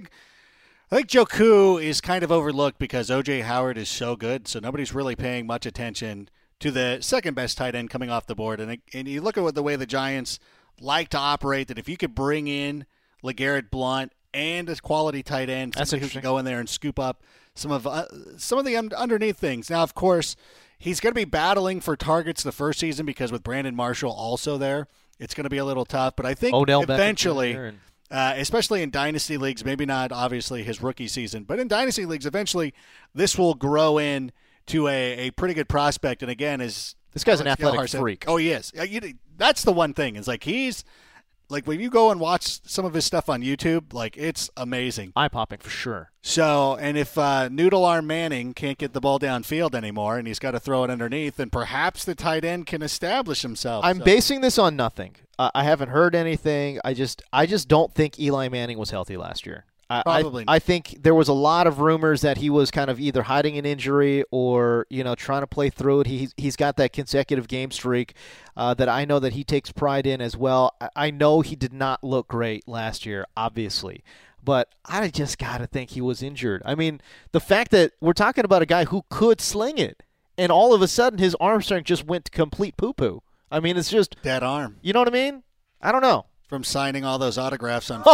Njoku is kind of overlooked because O.J. Howard is so good, so nobody's really paying much attention to the second best tight end coming off the board. And you look at the way the Giants like to operate, that if you could bring in LeGarrette Blount and a quality tight end, somebody who can go in there and scoop up some of the underneath things. Now, of course, he's going to be battling for targets the first season because with Brandon Marshall also there, it's going to be a little tough. But I think eventually, especially in dynasty leagues, maybe not obviously his rookie season, but in dynasty leagues, eventually this will grow in to a pretty good prospect. And again, this guy's an athletic freak. Oh, he is. That's the one thing. It's like he's like when you go and watch some of his stuff on YouTube, like it's amazing. Eye-popping for sure. So, and if Noodle Arm Manning can't get the ball downfield anymore and he's got to throw it underneath, then perhaps the tight end can establish himself. I'm basing this on nothing. I haven't heard anything. I just don't think Eli Manning was healthy last year. Probably. I think there was a lot of rumors that he was kind of either hiding an injury or trying to play through it. He's got that consecutive game streak that I know that he takes pride in as well. I know he did not look great last year, obviously, but I just got to think he was injured. I mean, the fact that we're talking about a guy who could sling it, and all of a sudden his arm strength just went to complete poo-poo. I mean, it's just dead arm. You know what I mean? I don't know. From signing all those autographs on.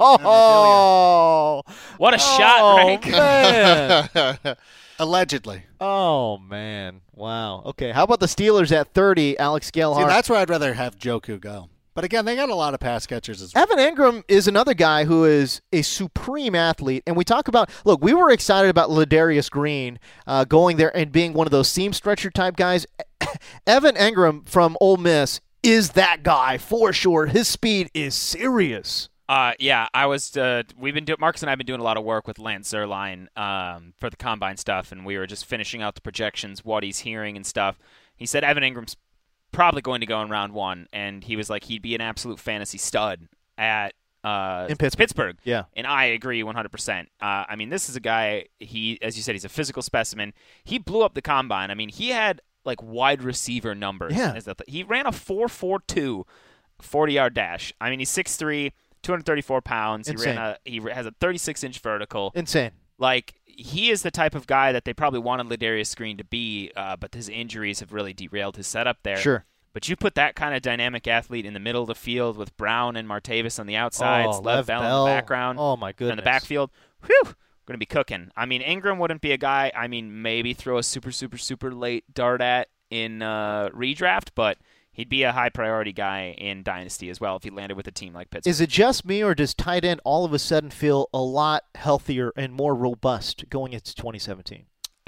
Oh, what a shot, Rank. Man. Allegedly. Oh, man. Wow. Okay. How about the Steelers at 30, Alex Gellhart? See, that's where I'd rather have Njoku go. But again, they got a lot of pass catchers as well. Evan Engram is another guy who is a supreme athlete. And we talk about, look, we were excited about Ladarius Green going there and being one of those seam stretcher type guys. Evan Engram from Ole Miss is that guy for sure. His speed is serious. Yeah, I was. We've been Marcus and I have been doing a lot of work with Lance Zierlein for the combine stuff, and we were just finishing out the projections, what he's hearing and stuff. He said Evan Ingram's probably going to go in round 1, and he was like he'd be an absolute fantasy stud at in Pittsburgh. Yeah, and I agree 100%. I mean, this is a guy. He, as you said, he's a physical specimen. He blew up the combine. I mean, he had like wide receiver numbers. Yeah. He ran a 4.42 40-yard dash. I mean, he's 6'3", 234 pounds. Insane. He has a 36-inch vertical. Insane. Like, he is the type of guy that they probably wanted Ladarius Green to be, but his injuries have really derailed his setup there. Sure. But you put that kind of dynamic athlete in the middle of the field with Brown and Martavis on the outsides, Lev Bell in the background. Oh, my goodness. In the backfield. Whew. Going to be cooking. I mean, Ingram wouldn't be a guy, maybe throw a super late dart at in redraft, but he'd be a high priority guy in Dynasty as well if he landed with a team like Pittsburgh. Is it just me, or does tight end all of a sudden feel a lot healthier and more robust going into 2017?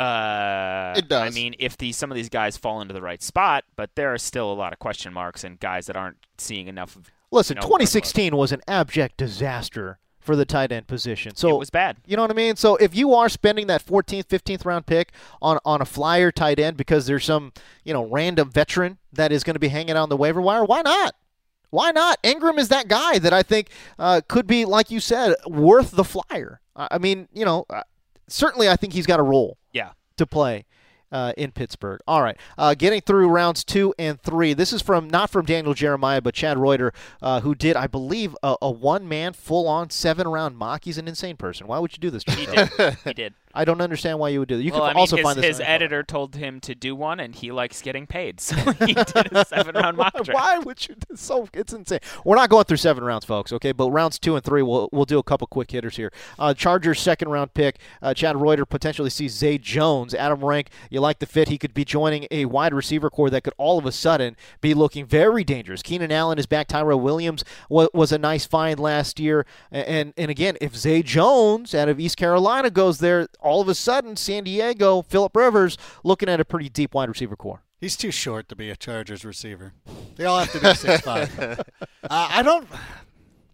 It does. I mean, if some of these guys fall into the right spot, but there are still a lot of question marks and guys that aren't seeing enough of. Listen, 2016 was an abject disaster for the tight end position. So it was bad. You know what I mean? So if you are spending that 14th, 15th round pick on a flyer tight end because there's some, random veteran that is going to be hanging out on the waiver wire, why not? Why not? Engram is that guy that I think could be, like you said, worth the flyer. I mean, certainly I think he's got a role to play in Pittsburgh. All right, getting through rounds 2 and 3. This is not from Daniel Jeremiah, but Chad Reuter, who did, I believe, a one-man, full-on 7-round mock. He's an insane person. Why would you do this to yourself? He did. I don't understand why you would do that. You can also find this. His editor told him to do one, and he likes getting paid, so he did a 7-round mock draft. Why would you? It's insane. We're not going through 7 rounds, folks. Okay, but rounds 2 and 3, we'll do a couple quick hitters here. Chargers 2nd-round pick. Chad Reuter potentially sees Zay Jones. Adam Rank, you like the fit. He could be joining a wide receiver core that could all of a sudden be looking very dangerous. Keenan Allen is back. Tyrell Williams was a nice find last year. And again, if Zay Jones out of East Carolina goes there, all of a sudden San Diego, Phillip Rivers, looking at a pretty deep wide receiver core. He's too short to be a Chargers receiver. They all have to be 6'5". I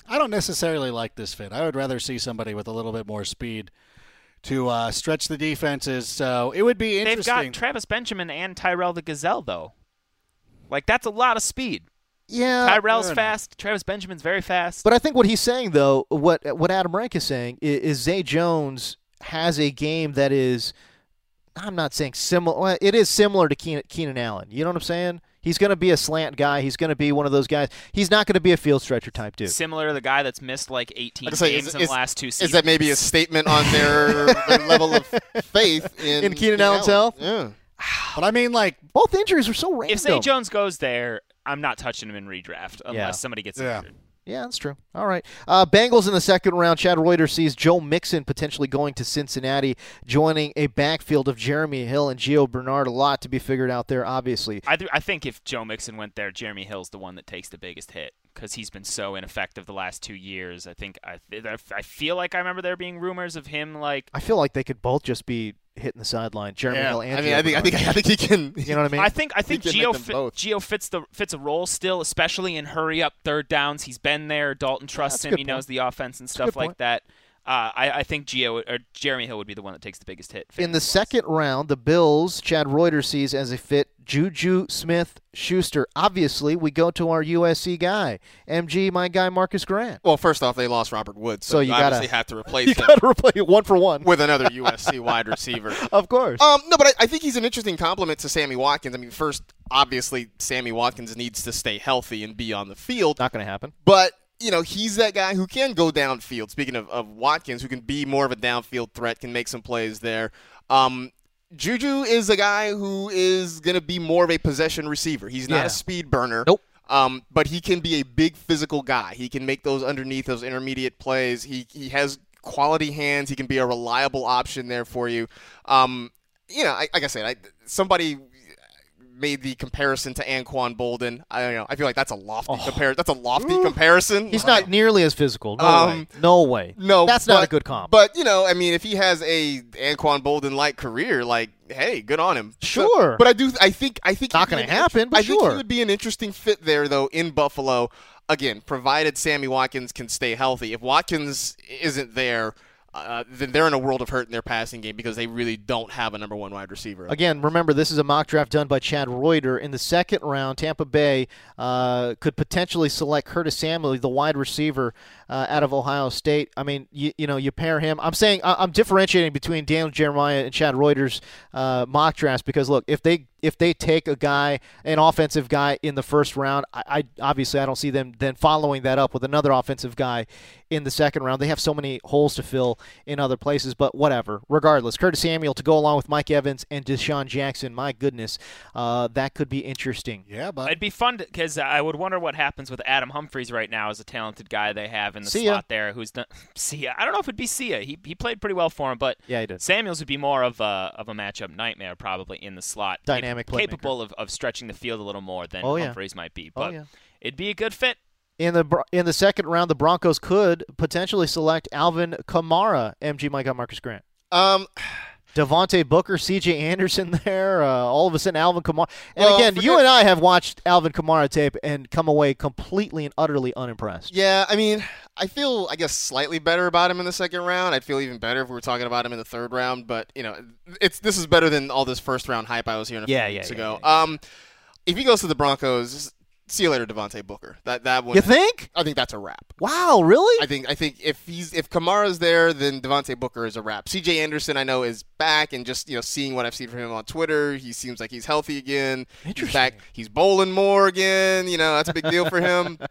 I don't necessarily like this fit. I would rather see somebody with a little bit more speed to stretch the defenses. So it would be interesting. They've got Travis Benjamin and Tyrell the Gazelle, though. Like, that's a lot of speed. Yeah. Tyrell's fast. Travis Benjamin's very fast. But I think what he's saying, though, what Adam Rank is saying, is Zay Jones has a game that is, I'm not saying similar. Well, it is similar to Keenan Allen. You know what I'm saying? He's going to be a slant guy. He's going to be one of those guys. He's not going to be a field stretcher type dude. Similar to the guy that's missed like 18 games in the last 2 seasons. Is that maybe a statement on their level of faith in Keenan Allen's health? Yeah. But I mean, like, both injuries are so random. If Zay Jones goes there, I'm not touching him in redraft unless somebody gets injured. Yeah, that's true. All right. Bengals in the second round. Chad Reuter sees Joe Mixon potentially going to Cincinnati, joining a backfield of Jeremy Hill and Gio Bernard. A lot to be figured out there, obviously. I think if Joe Mixon went there, Jeremy Hill's the one that takes the biggest hit because he's been so ineffective the last 2 years. I feel like I remember there being rumors of him like. I feel like they could both just be hitting the sideline. Jeremy Hill and I think he can. You know what I mean? I think Gio fits a role still, especially in hurry up third downs. He's been there. Dalton trusts him. He knows the offense and stuff like that. I think Jeremy Hill would be the one that takes the biggest hit. In the second round, the Bills, Chad Reuter sees as a fit Juju Smith-Schuster. Obviously, we go to our USC guy, MG, my guy Marcus Grant. Well, first off, they lost Robert Woods, so you obviously have to replace him. You got to replace it 1-for-1 with another USC wide receiver. Of course. No, but I think he's an interesting compliment to Sammy Watkins. I mean, first, obviously, Sammy Watkins needs to stay healthy and be on the field. Not going to happen. But he's that guy who can go downfield. Speaking of Watkins, who can be more of a downfield threat, can make some plays there. Juju is a guy who is going to be more of a possession receiver. He's not a speed burner. Nope. But he can be a big physical guy. He can make those underneath, those intermediate plays. He has quality hands. He can be a reliable option there for you. Like I said, somebody made the comparison to Anquan Bolden. I don't know. I feel like that's a lofty comparison. That's a lofty comparison. He's not nearly as physical. No way. No, that's not a good comp. But if he has a Anquan Bolden-like career, like, hey, good on him. Sure. But I think not going to happen. But I think he would be an interesting fit there, though, in Buffalo. Again, provided Sammy Watkins can stay healthy. If Watkins isn't there, then they're in a world of hurt in their passing game because they really don't have a number one wide receiver. Again, remember, this is a mock draft done by Chad Reuter. In the second round, Tampa Bay could potentially select Curtis Samuel, the wide receiver out of Ohio State. I mean, you pair him. I'm differentiating between Daniel Jeremiah and Chad Reuter's mock drafts because, look, if they take an offensive guy in the first round, I obviously I don't see them then following that up with another offensive guy in the second round. They have so many holes to fill in other places, but whatever. Regardless, Curtis Samuel to go along with Mike Evans and Deshaun Jackson, my goodness, that could be interesting. Yeah, but it'd be fun because I would wonder what happens with Adam Humphries right now as a talented guy they have in the slot there. Who's done Sia? I don't know if it'd be Sia. He played pretty well for him, but yeah, he did. Samuels would be more of a matchup nightmare probably in the slot. Dynamic capable of stretching the field a little more than Humphries might be, but it'd be a good fit. In the second round, the Broncos could potentially select Alvin Kamara. MG, my guy Marcus Grant. Devontae Booker, C.J. Anderson there. All of a sudden, Alvin Kamara. And again, you and I have watched Alvin Kamara tape and come away completely and utterly unimpressed. Yeah, I mean, I feel, slightly better about him in the second round. I'd feel even better if we were talking about him in the third round. But, this is better than all this first-round hype I was hearing a few weeks ago. Yeah. If he goes to the Broncos, see you later, Devontae Booker. That one. You think? I think that's a wrap. Wow, really? I think if Kamara's there, then Devontae Booker is a wrap. C.J. Anderson, I know, is back, and just seeing what I've seen from him on Twitter, he seems like he's healthy again. He's back. He's bowling more again. That's a big deal for him.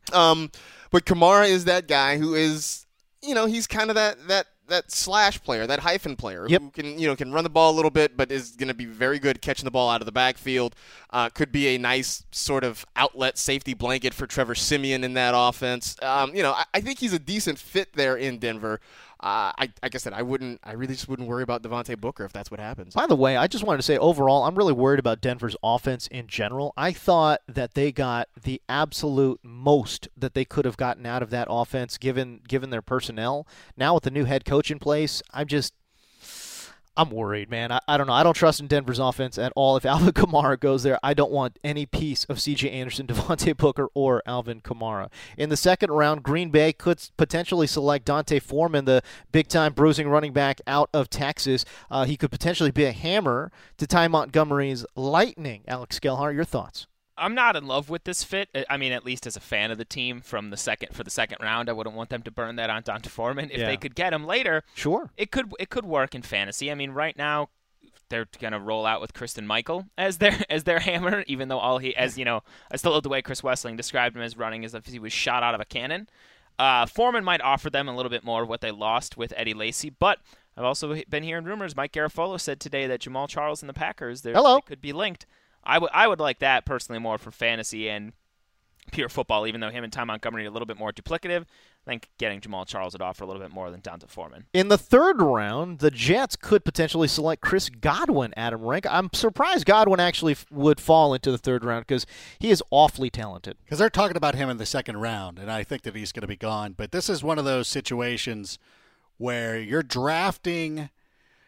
But Kamara is that guy who is, he's kind of that slash player, that hyphen player who can run the ball a little bit, but is going to be very good catching the ball out of the backfield. Could be a nice sort of outlet safety blanket for Trevor Siemian in that offense. I think he's a decent fit there in Denver. Like I said, I really just wouldn't worry about Devontae Booker if that's what happens. By the way, I just wanted to say overall, I'm really worried about Denver's offense in general. I thought that they got the absolute most that they could have gotten out of that offense given their personnel. Now with the new head coach in place, I'm worried, man. I don't know. I don't trust in Denver's offense at all. If Alvin Kamara goes there, I don't want any piece of C.J. Anderson, Devontae Booker, or Alvin Kamara. In the second round, Green Bay could potentially select D'Onta Foreman, the big-time bruising running back out of Texas. He could potentially be a hammer to Ty Montgomery's Lightning. Alex Gelhar, your thoughts? I'm not in love with this fit. I mean, at least as a fan of the team for the second round, I wouldn't want them to burn that on D'Onta Foreman. If they could get him later, sure, it could work in fantasy. I mean, right now they're gonna roll out with Christian Michael as their hammer, even though I still love the way Chris Wessling described him as running as if he was shot out of a cannon. Foreman might offer them a little bit more of what they lost with Eddie Lacy, but I've also been hearing rumors. Mike Garafolo said today that Jamal Charles and the Packers they could be linked. I would like that personally more for fantasy and pure football, even though him and Ty Montgomery are a little bit more duplicative. I think getting Jamal Charles would offer a little bit more than D'Onta Foreman. In the third round, the Jets could potentially select Chris Godwin, Adam Rank. I'm surprised Godwin actually would fall into the third round because he is awfully talented. Because they're talking about him in the second round, and I think that he's going to be gone. But this is one of those situations where you're drafting –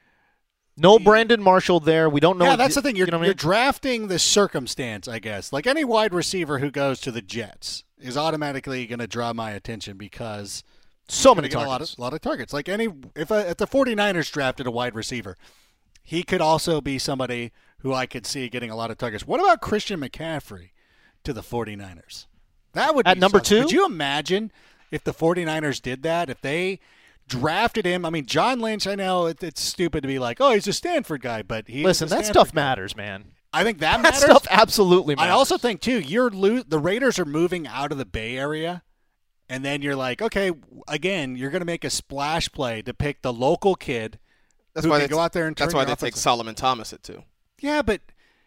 no Brandon Marshall there. We don't know. Yeah, that's the thing. You're drafting the circumstance, I guess. Like any wide receiver who goes to the Jets is automatically going to draw my attention because so many targets. A lot of targets. Like if the 49ers drafted a wide receiver, he could also be somebody who I could see getting a lot of targets. What about Christian McCaffrey to the 49ers? That would be at number 2. Could you imagine if the 49ers did that? If they drafted him. I mean, John Lynch, I know it's stupid to be like, oh, he's a Stanford guy, but listen, that stuff matters, man. I think that matters. That stuff absolutely matters. I also think, too, the Raiders are moving out of the Bay Area, and then you're like, okay, again, you're going to make a splash play to pick the local kid who can go out there and turn. That's why they take Solomon Thomas at 2. Yeah, but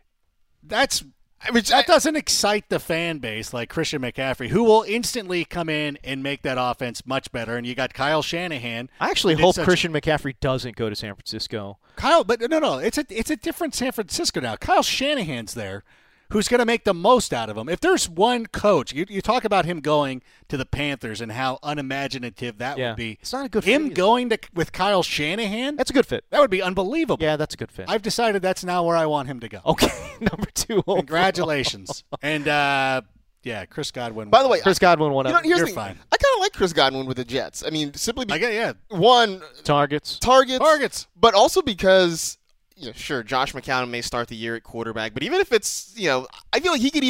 that doesn't excite the fan base like Christian McCaffrey, who will instantly come in and make that offense much better. And you got Kyle Shanahan. I actually hope Christian McCaffrey doesn't go to San Francisco. But no, it's a different San Francisco now. Kyle Shanahan's there, who's going to make the most out of him. If there's one coach, you talk about him going to the Panthers and how unimaginative that would be. It's not a good fit. Him going with Kyle Shanahan? That's a good fit. That would be unbelievable. Yeah, that's a good fit. I've decided that's now where I want him to go. Okay, number 2. Congratulations. And, Chris Godwin. By the way, Chris Godwin won up. You're fine. I kind of like Chris Godwin with the Jets. I mean, simply because, one, targets. But also because – sure, Josh McCown may start the year at quarterback, but even if it's, I feel like he could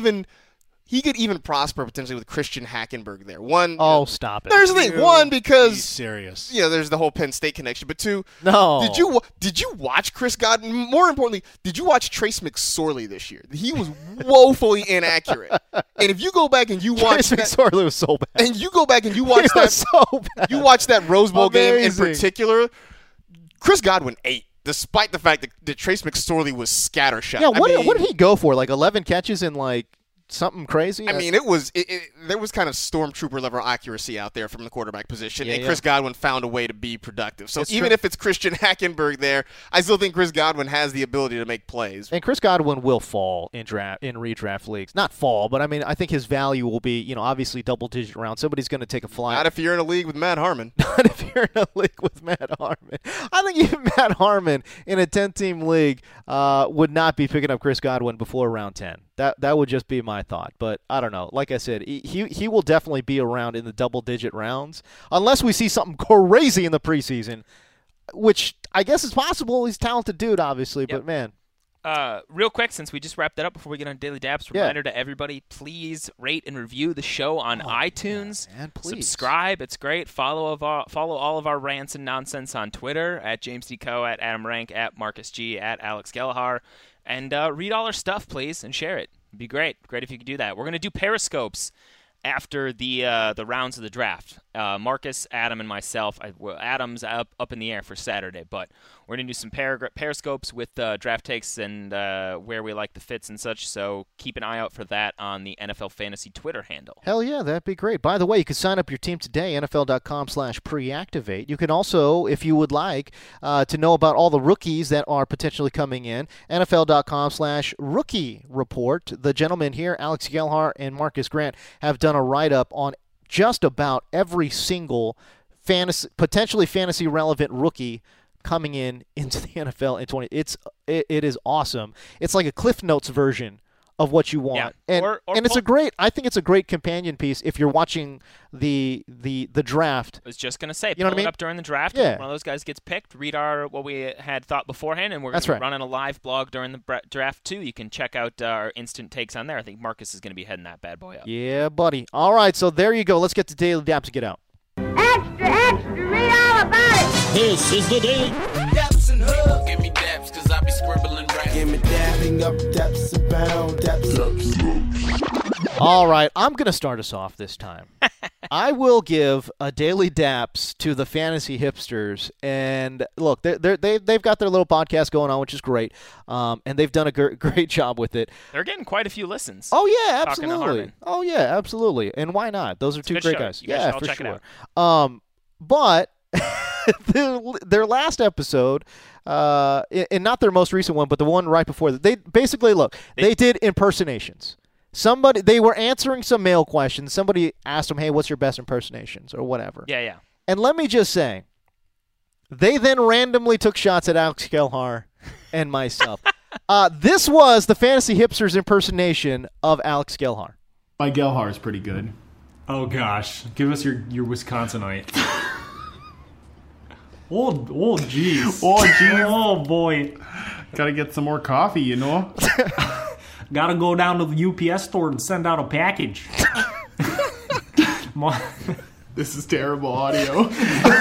even prosper potentially with Christian Hackenberg there. One, stop it. There's the thing. One, because he's serious. There's the whole Penn State connection. But 2, no. Did you watch Chris Godwin? More importantly, did you watch Trace McSorley this year? He was woefully inaccurate. And if you go back and you watch Trace McSorley was so bad. And you go back and you watch you watch that Rose Bowl game in particular, Chris Godwin ate. Despite the fact that Trace McSorley was scattershot. Yeah, what did he go for? Like 11 catches and something crazy? I mean, there was kind of stormtrooper level accuracy out there from the quarterback position, and Chris Godwin found a way to be productive. So even if it's Christian Hackenberg there, I still think Chris Godwin has the ability to make plays. And Chris Godwin will fall in redraft leagues. Not fall, but I mean, I think his value will be, obviously double-digit rounds. Somebody's going to take a flyer. Not if you're in a league with Matt Harmon. Not if you're in a league with Matt Harmon. I think even Matt Harmon in a 10-team league would not be picking up Chris Godwin before round 10. That would just be my thought. But I don't know. Like I said, he will definitely be around in the double-digit rounds unless we see something crazy in the preseason, which I guess is possible. He's a talented dude, obviously. Yep. But, man. Real quick, since we just wrapped that up before we get on Daily Dabs, reminder to everybody, please rate and review the show on iTunes. Yeah, man, please. Subscribe. It's great. Follow all of our rants and nonsense on Twitter, at James D. Coe, at Adam Rank, at Marcus G., at Alex Gelhar. And read all our stuff, please, and share it. It'd be great. Great if you could do that. We're going to do Periscopes after the rounds of the draft. Marcus, Adam, and myself. Adam's up in the air for Saturday, but we're going to do some Periscopes with draft takes and where we like the fits and such, so keep an eye out for that on the NFL Fantasy Twitter handle. Hell yeah, that'd be great. By the way, you can sign up your team today, NFL.com/preactivate. You can also, if you would like, to know about all the rookies that are potentially coming in, NFL.com/rookie report. The gentlemen here, Alex Gelhar and Marcus Grant, have done a write-up on just about every single potentially fantasy relevant rookie coming into the NFL in 20. It is awesome. It's like a Cliff Notes version of what you want. Yeah. And it's I think it's a great companion piece if you're watching the draft. I was just going to say, you know what I mean? Up during the draft, yeah. one of those guys gets picked, read what we had thought beforehand, and we're That's going to right. run in a live blog during the draft, too. You can check out our instant takes on there. I think Marcus is going to be heading that bad boy up. Yeah, buddy. All right, so there you go. Let's get to Daily Daps and get out. Extra, extra, read all about it. This is the Daily Daps and Hub. Give me daps, cause I be scribbling rap. Give me dapping up, daps abound, daps up. All right, I'm going to start us off this time. I will give a Daily Daps to the fantasy hipsters. And look, they've got their little podcast going on, which is great. And they've done a great job with it. They're getting quite a few listens. Oh, yeah, absolutely. Oh, yeah, absolutely. And why not? Those are two great guys. Yeah, for check sure. It out. But their last episode, and not their most recent one, but the one right before that, they basically, they did impersonations. They were answering some mail questions. Somebody asked them, hey, what's your best impersonations or whatever. Yeah. And let me just say, they then randomly took shots at Alex Gelhar and myself. This was the Fantasy Hipsters impersonation of Alex Gelhar. My Gelhar is pretty good. Oh, gosh. Give us your Wisconsinite. Oh, jeez. Oh, jeez. Oh, boy. Gotta get some more coffee, you know? Gotta go down to the UPS store and send out a package. This is terrible audio.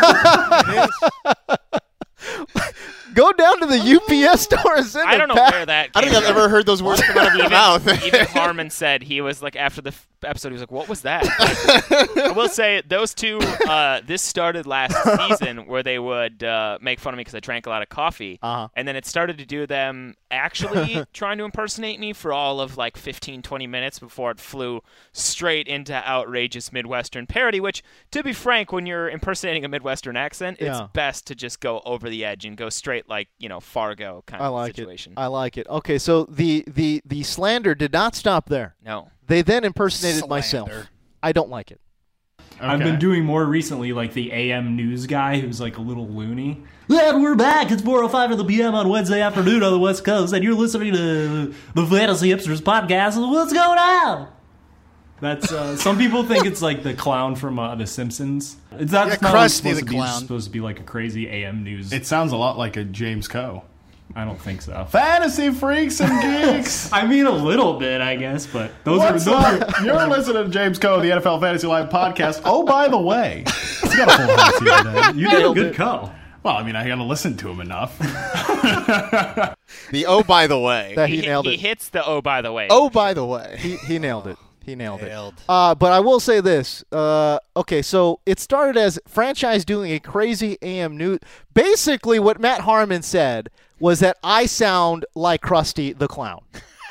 Go down to the UPS store and send I don't know where that came I don't think I've ever heard those words come out of your mouth. Even Harmon said, he was like, after the episode, he was like, what was that? I will say, those two, this started last season where they would make fun of me because I drank a lot of coffee. And then it started to do them actually trying to impersonate me for all of like 15, 20 minutes before it flew straight into outrageous Midwestern parody, which, to be frank, when you're impersonating a Midwestern accent, it's best to just go over the edge and go straight like, Fargo kind of situation. I like it. Okay, so the slander did not stop there. No. They then impersonated myself. I don't like it. Okay. I've been doing more recently like the AM news guy who's like a little loony. And we're back. It's 4:05 in the PM on Wednesday afternoon on the West Coast, and you're listening to the Fantasy Hipsters podcast. What's going on? That's some people think it's like the clown from The Simpsons. It's not Krusty the clown. Clown. It's supposed to be like a crazy AM news. It sounds a lot like a James Coe. I don't think so. Fantasy freaks and geeks. I mean, a little bit, I guess, but those What's are. You're listening to James Coe, the NFL Fantasy Live podcast. Oh, by the way, he's got a full house here today. You did a good call. Well, I mean, I got to listen to him enough. The oh, by the way. He nailed it. He hits the oh, by the way. Oh, by the way. He nailed it. He nailed it. But I will say this. Okay, so it started as franchise doing a crazy AM news. Basically, what Matt Harmon said was that I sound like Krusty the Clown.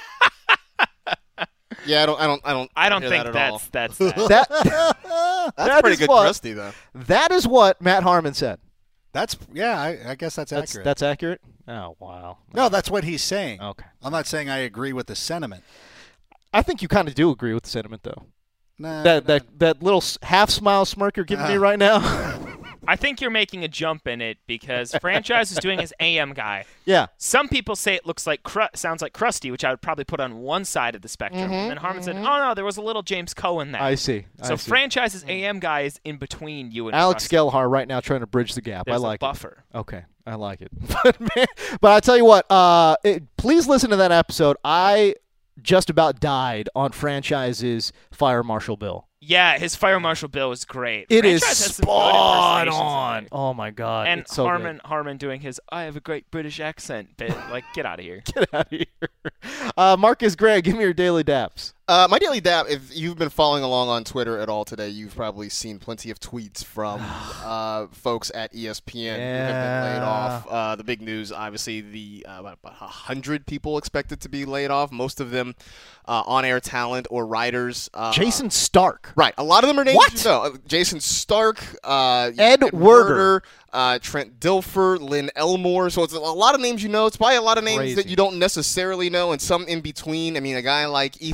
Yeah, I don't think that's that's that's pretty good Krusty though. That is what Matt Harmon said. I guess that's accurate. That's accurate? Oh, wow. No, that's what he's saying. Okay. I'm not saying I agree with the sentiment. I think you kind of do agree with the sentiment, though. Nah, that little half-smile smirk you're giving me right now. I think you're making a jump in it because franchise is doing his AM guy. Yeah. Some people say it looks like sounds like Krusty, which I would probably put on one side of the spectrum. And then Harmon said, "Oh no, there was a little James Coe in there." I see. So franchise's AM guy is in between you and Alex Krusty. Gelhar right now trying to bridge the gap. There's I like a buffer. It. Okay, I like it. But I tell you what, please listen to that episode. I just about died on franchise's Fire Marshal Bill. Yeah, his Fire Marshal Bill is great. It is Franchise has some good spot impersonations on. in it. Oh my god! And it's so Harmon doing his "I have a great British accent" bit. Like, get out of here. Get out of here. Marcus Gregg, give me your daily daps. My daily dap, if you've been following along on Twitter at all today, you've probably seen plenty of tweets from folks at ESPN who have been laid off. The big news, obviously, about 100 people expected to be laid off, most of them on-air talent or writers. Jason Stark. Right. A lot of them are names you know. Jason Stark, Ed Werder. Trent Dilfer, Lynn Elmore. So it's a lot of names you know. It's probably a lot of names that you don't necessarily know, and some in between. I mean, a guy like Ethan Paul Schwartz,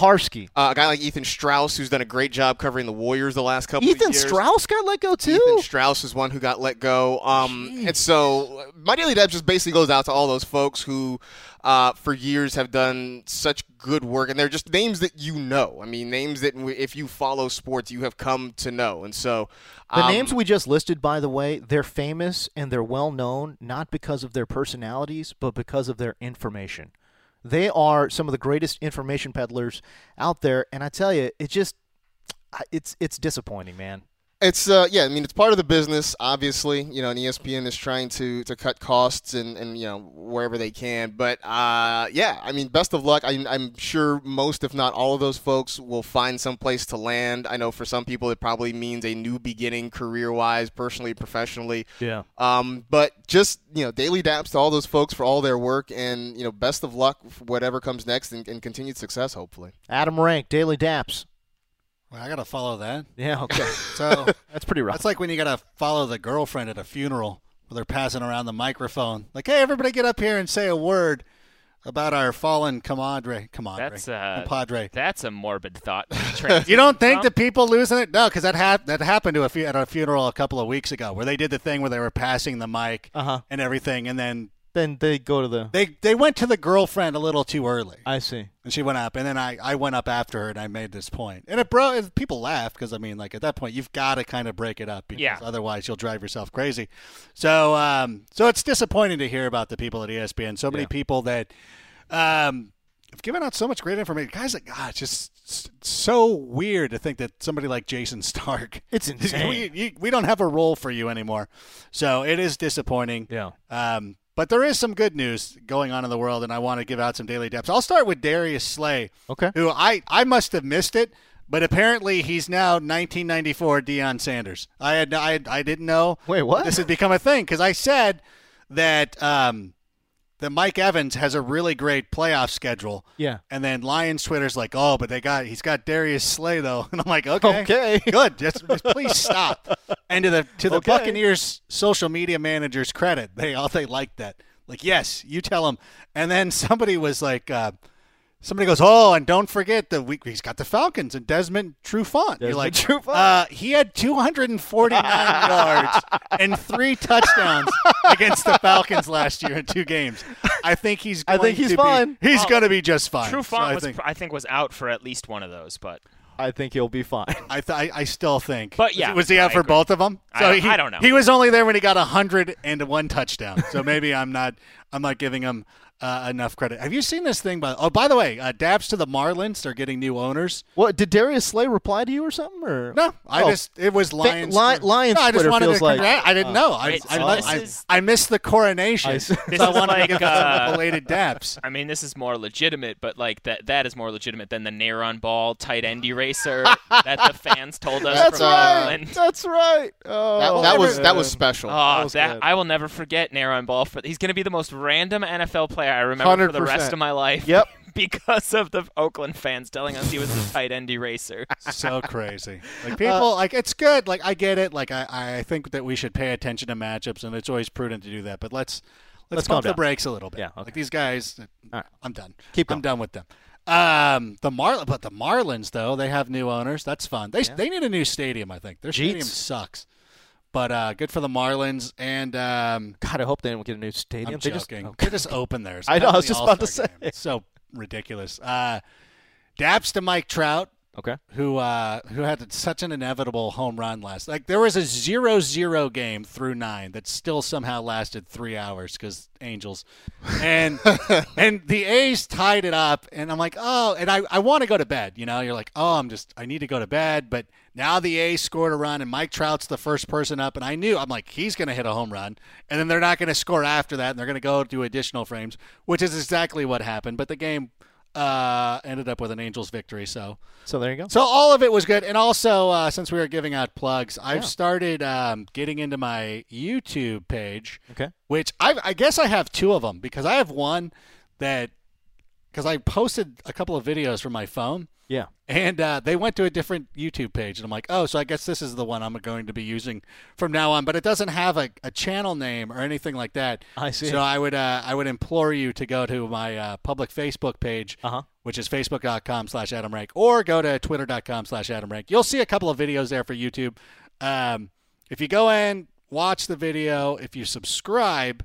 Kuharsky. A guy like Ethan Strauss, who's done a great job covering the Warriors the last couple of years. Ethan Strauss got let go, too? Ethan Strauss is one who got let go. And so my Daily Depths just basically goes out to all those folks who for years have done such good work. And they're just names that you know. I mean, names that if you follow sports, you have come to know. And so the names we just listed, by the way, they're famous and they're well-known, not because of their personalities, but because of their information. They are some of the greatest information peddlers out there, and I tell you, it's disappointing, man. It's I mean, it's part of the business, obviously. You know, and ESPN is trying to cut costs and you know, wherever they can. But I mean, best of luck. I'm sure most, if not all, of those folks will find some place to land. I know for some people it probably means a new beginning, career-wise, personally, professionally. Yeah. But just, you know, daily daps to all those folks for all their work, and you know, best of luck for whatever comes next, and continued success, hopefully. Adam Rank, daily daps. Well, I got to follow that. Yeah, okay. So that's pretty rough. That's like when you got to follow the girlfriend at a funeral where they're passing around the microphone. Like, hey, everybody get up here and say a word about our fallen compadre. That's a morbid thought. You don't think the people losing it? No, because that happened to at a funeral a couple of weeks ago where they did the thing where they were passing the mic and everything, and then they go to the... They went to the girlfriend a little too early. I see. And she went up, and then I went up after her, and I made this point. And people laughed because, I mean, like, at that point, you've got to kind of break it up because otherwise you'll drive yourself crazy. So it's disappointing to hear about the people at ESPN. So many people that have given out so much great information. Guys, it's just so weird to think that somebody like Jason Stark. It's insane. We don't have a role for you anymore. So it is disappointing. Yeah. But there is some good news going on in the world, and I want to give out some daily depths. I'll start with Darius Slay, who I must have missed it, but apparently he's now 1994 Deion Sanders. I didn't know. Wait, what? This had become a thing because I said that that Mike Evans has a really great playoff schedule. Yeah. And then Lions Twitter's like, oh, but he's got Darius Slay though, and I'm like, okay, good, just please stop. And to the Buccaneers social media manager's credit, they liked that. Like, yes, you tell them. And then somebody was like, somebody goes, oh, and don't forget he's got the Falcons and Desmond Trufant. You're like, he had 249 yards and 3 touchdowns against the Falcons last year in 2 games. I think he's fine. He's going to be just fine. Trufant I think was out for at least one of those, but I think he'll be fine. I still think. But yeah, was he out for both of them? So I don't know. He was only there when he got 101 touchdown. So maybe I'm not giving him enough credit. Have you seen this thing? By the way, Dabs to the Marlins. They're getting new owners. What, did Darius Slay reply to you or something? Or no, it was Lions. Lions. No, I just Twitter wanted feels to I didn't know. I missed the coronation. So I wanted to give some belated Dabs. I mean, this is more legitimate, but like that is more legitimate than the Naron Ball tight end eraser that the fans told us. That's right. That's right. Oh, that was special. Oh, I will never forget Naron Ball. He's going to be the most random NFL player I remember 100%. For the rest of my life. Yep. Because of the Oakland fans telling us he was the tight end eraser. So crazy. Like people, it's good. Like I get it. Like I think that we should pay attention to matchups, and it's always prudent to do that. But let's pump the brakes a little bit. Yeah. Okay. Like these guys, right. I'm done. I'm done with them. The Marlins though, they have new owners. That's fun. They need a new stadium. I think their stadium sucks. But good for the Marlins, and God, I hope they don't get a new stadium. I'm joking. They just open theirs. I know. I was just about to say. It's so ridiculous. Daps to Mike Trout. Okay. Who had such an inevitable home run last. Like there was a 0-0 game through 9 that still somehow lasted 3 hours because Angels, and and the A's tied it up, and I'm like, oh, and I want to go to bed. You know, you're like, oh, I need to go to bed, but now the A's scored a run, and Mike Trout's the first person up, and I'm like, he's going to hit a home run, and then they're not going to score after that, and they're going to go do additional frames, which is exactly what happened. But the game ended up with an Angels victory. So there you go. So all of it was good. And also, since we were giving out plugs, I've started getting into my YouTube page, which I guess I have 2 of them, because I have one because I posted a couple of videos from my phone. Yeah. And they went to a different YouTube page. And I'm like, oh, so I guess this is the one I'm going to be using from now on. But it doesn't have a channel name or anything like that. I see. So I would implore you to go to my public Facebook page, which is facebook.com/AdamRank, or go to twitter.com/AdamRank. You'll see a couple of videos there for YouTube. If you go in, watch the video, if you subscribe,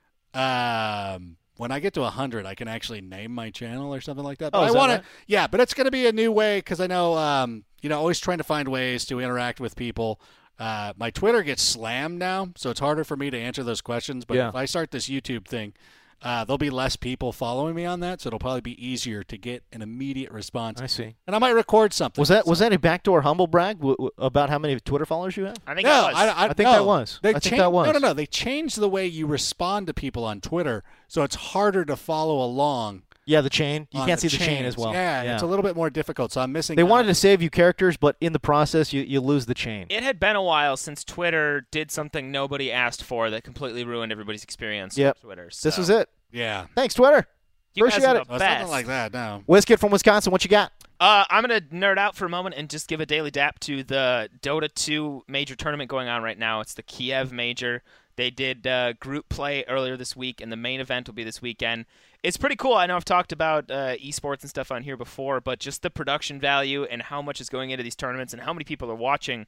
when I get to 100, I can actually name my channel or something like that. But but it's going to be a new way because I know, always trying to find ways to interact with people. My Twitter gets slammed now, so it's harder for me to answer those questions. But if I start this YouTube thing, there'll be less people following me on that, so it'll probably be easier to get an immediate response. I see. And I might record something. Was that a backdoor humble brag about how many Twitter followers you have? I think it was. I think that was. I think that was. No. They changed the way you respond to people on Twitter, so it's harder to follow along. Yeah, the chain. You can't see the chain as well. Yeah, it's a little bit more difficult, so I'm missing. They wanted to save you characters, but in the process, you lose the chain. It had been a while since Twitter did something nobody asked for that completely ruined everybody's experience on Twitter. So. This was it. Yeah. Thanks, Twitter. You First guys you got are it. the best. Something like that, no. WizKid from Wisconsin, what you got? I'm going to nerd out for a moment and just give a daily dap to the Dota 2 major tournament going on right now. It's the Kiev Major. They did group play earlier this week, and the main event will be this weekend. It's pretty cool. I know I've talked about esports and stuff on here before, but just the production value and how much is going into these tournaments and how many people are watching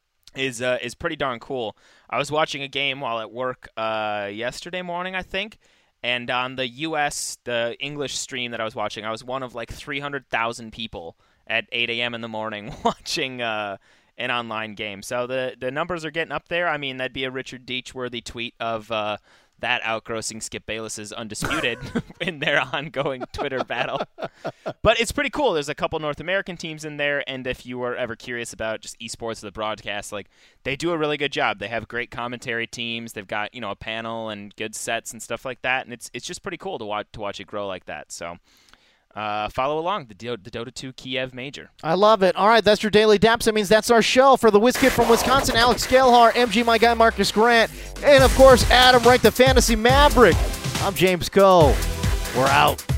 is pretty darn cool. I was watching a game while at work yesterday morning, I think, and on the the English stream that I was watching, I was one of like 300,000 people at 8 a.m. in the morning watching an online game. So the numbers are getting up there. I mean, that'd be a Richard Deitch-worthy tweet of that outgrossing Skip Bayless's Undisputed in their ongoing Twitter battle. But it's pretty cool. There's a couple North American teams in there, and if you were ever curious about just esports or the broadcast, like they do a really good job. They have great commentary teams. They've got a panel and good sets and stuff like that, and it's just pretty cool to watch it grow like that. So. Follow along, the Dota 2 Kiev Major. I love it. All right, that's your Daily Daps. That means that's our show. For the WizKid from Wisconsin, Alex Gelhar, MG, my guy Marcus Grant, and, of course, Adam Rank, the Fantasy Maverick. I'm James Coe. We're out.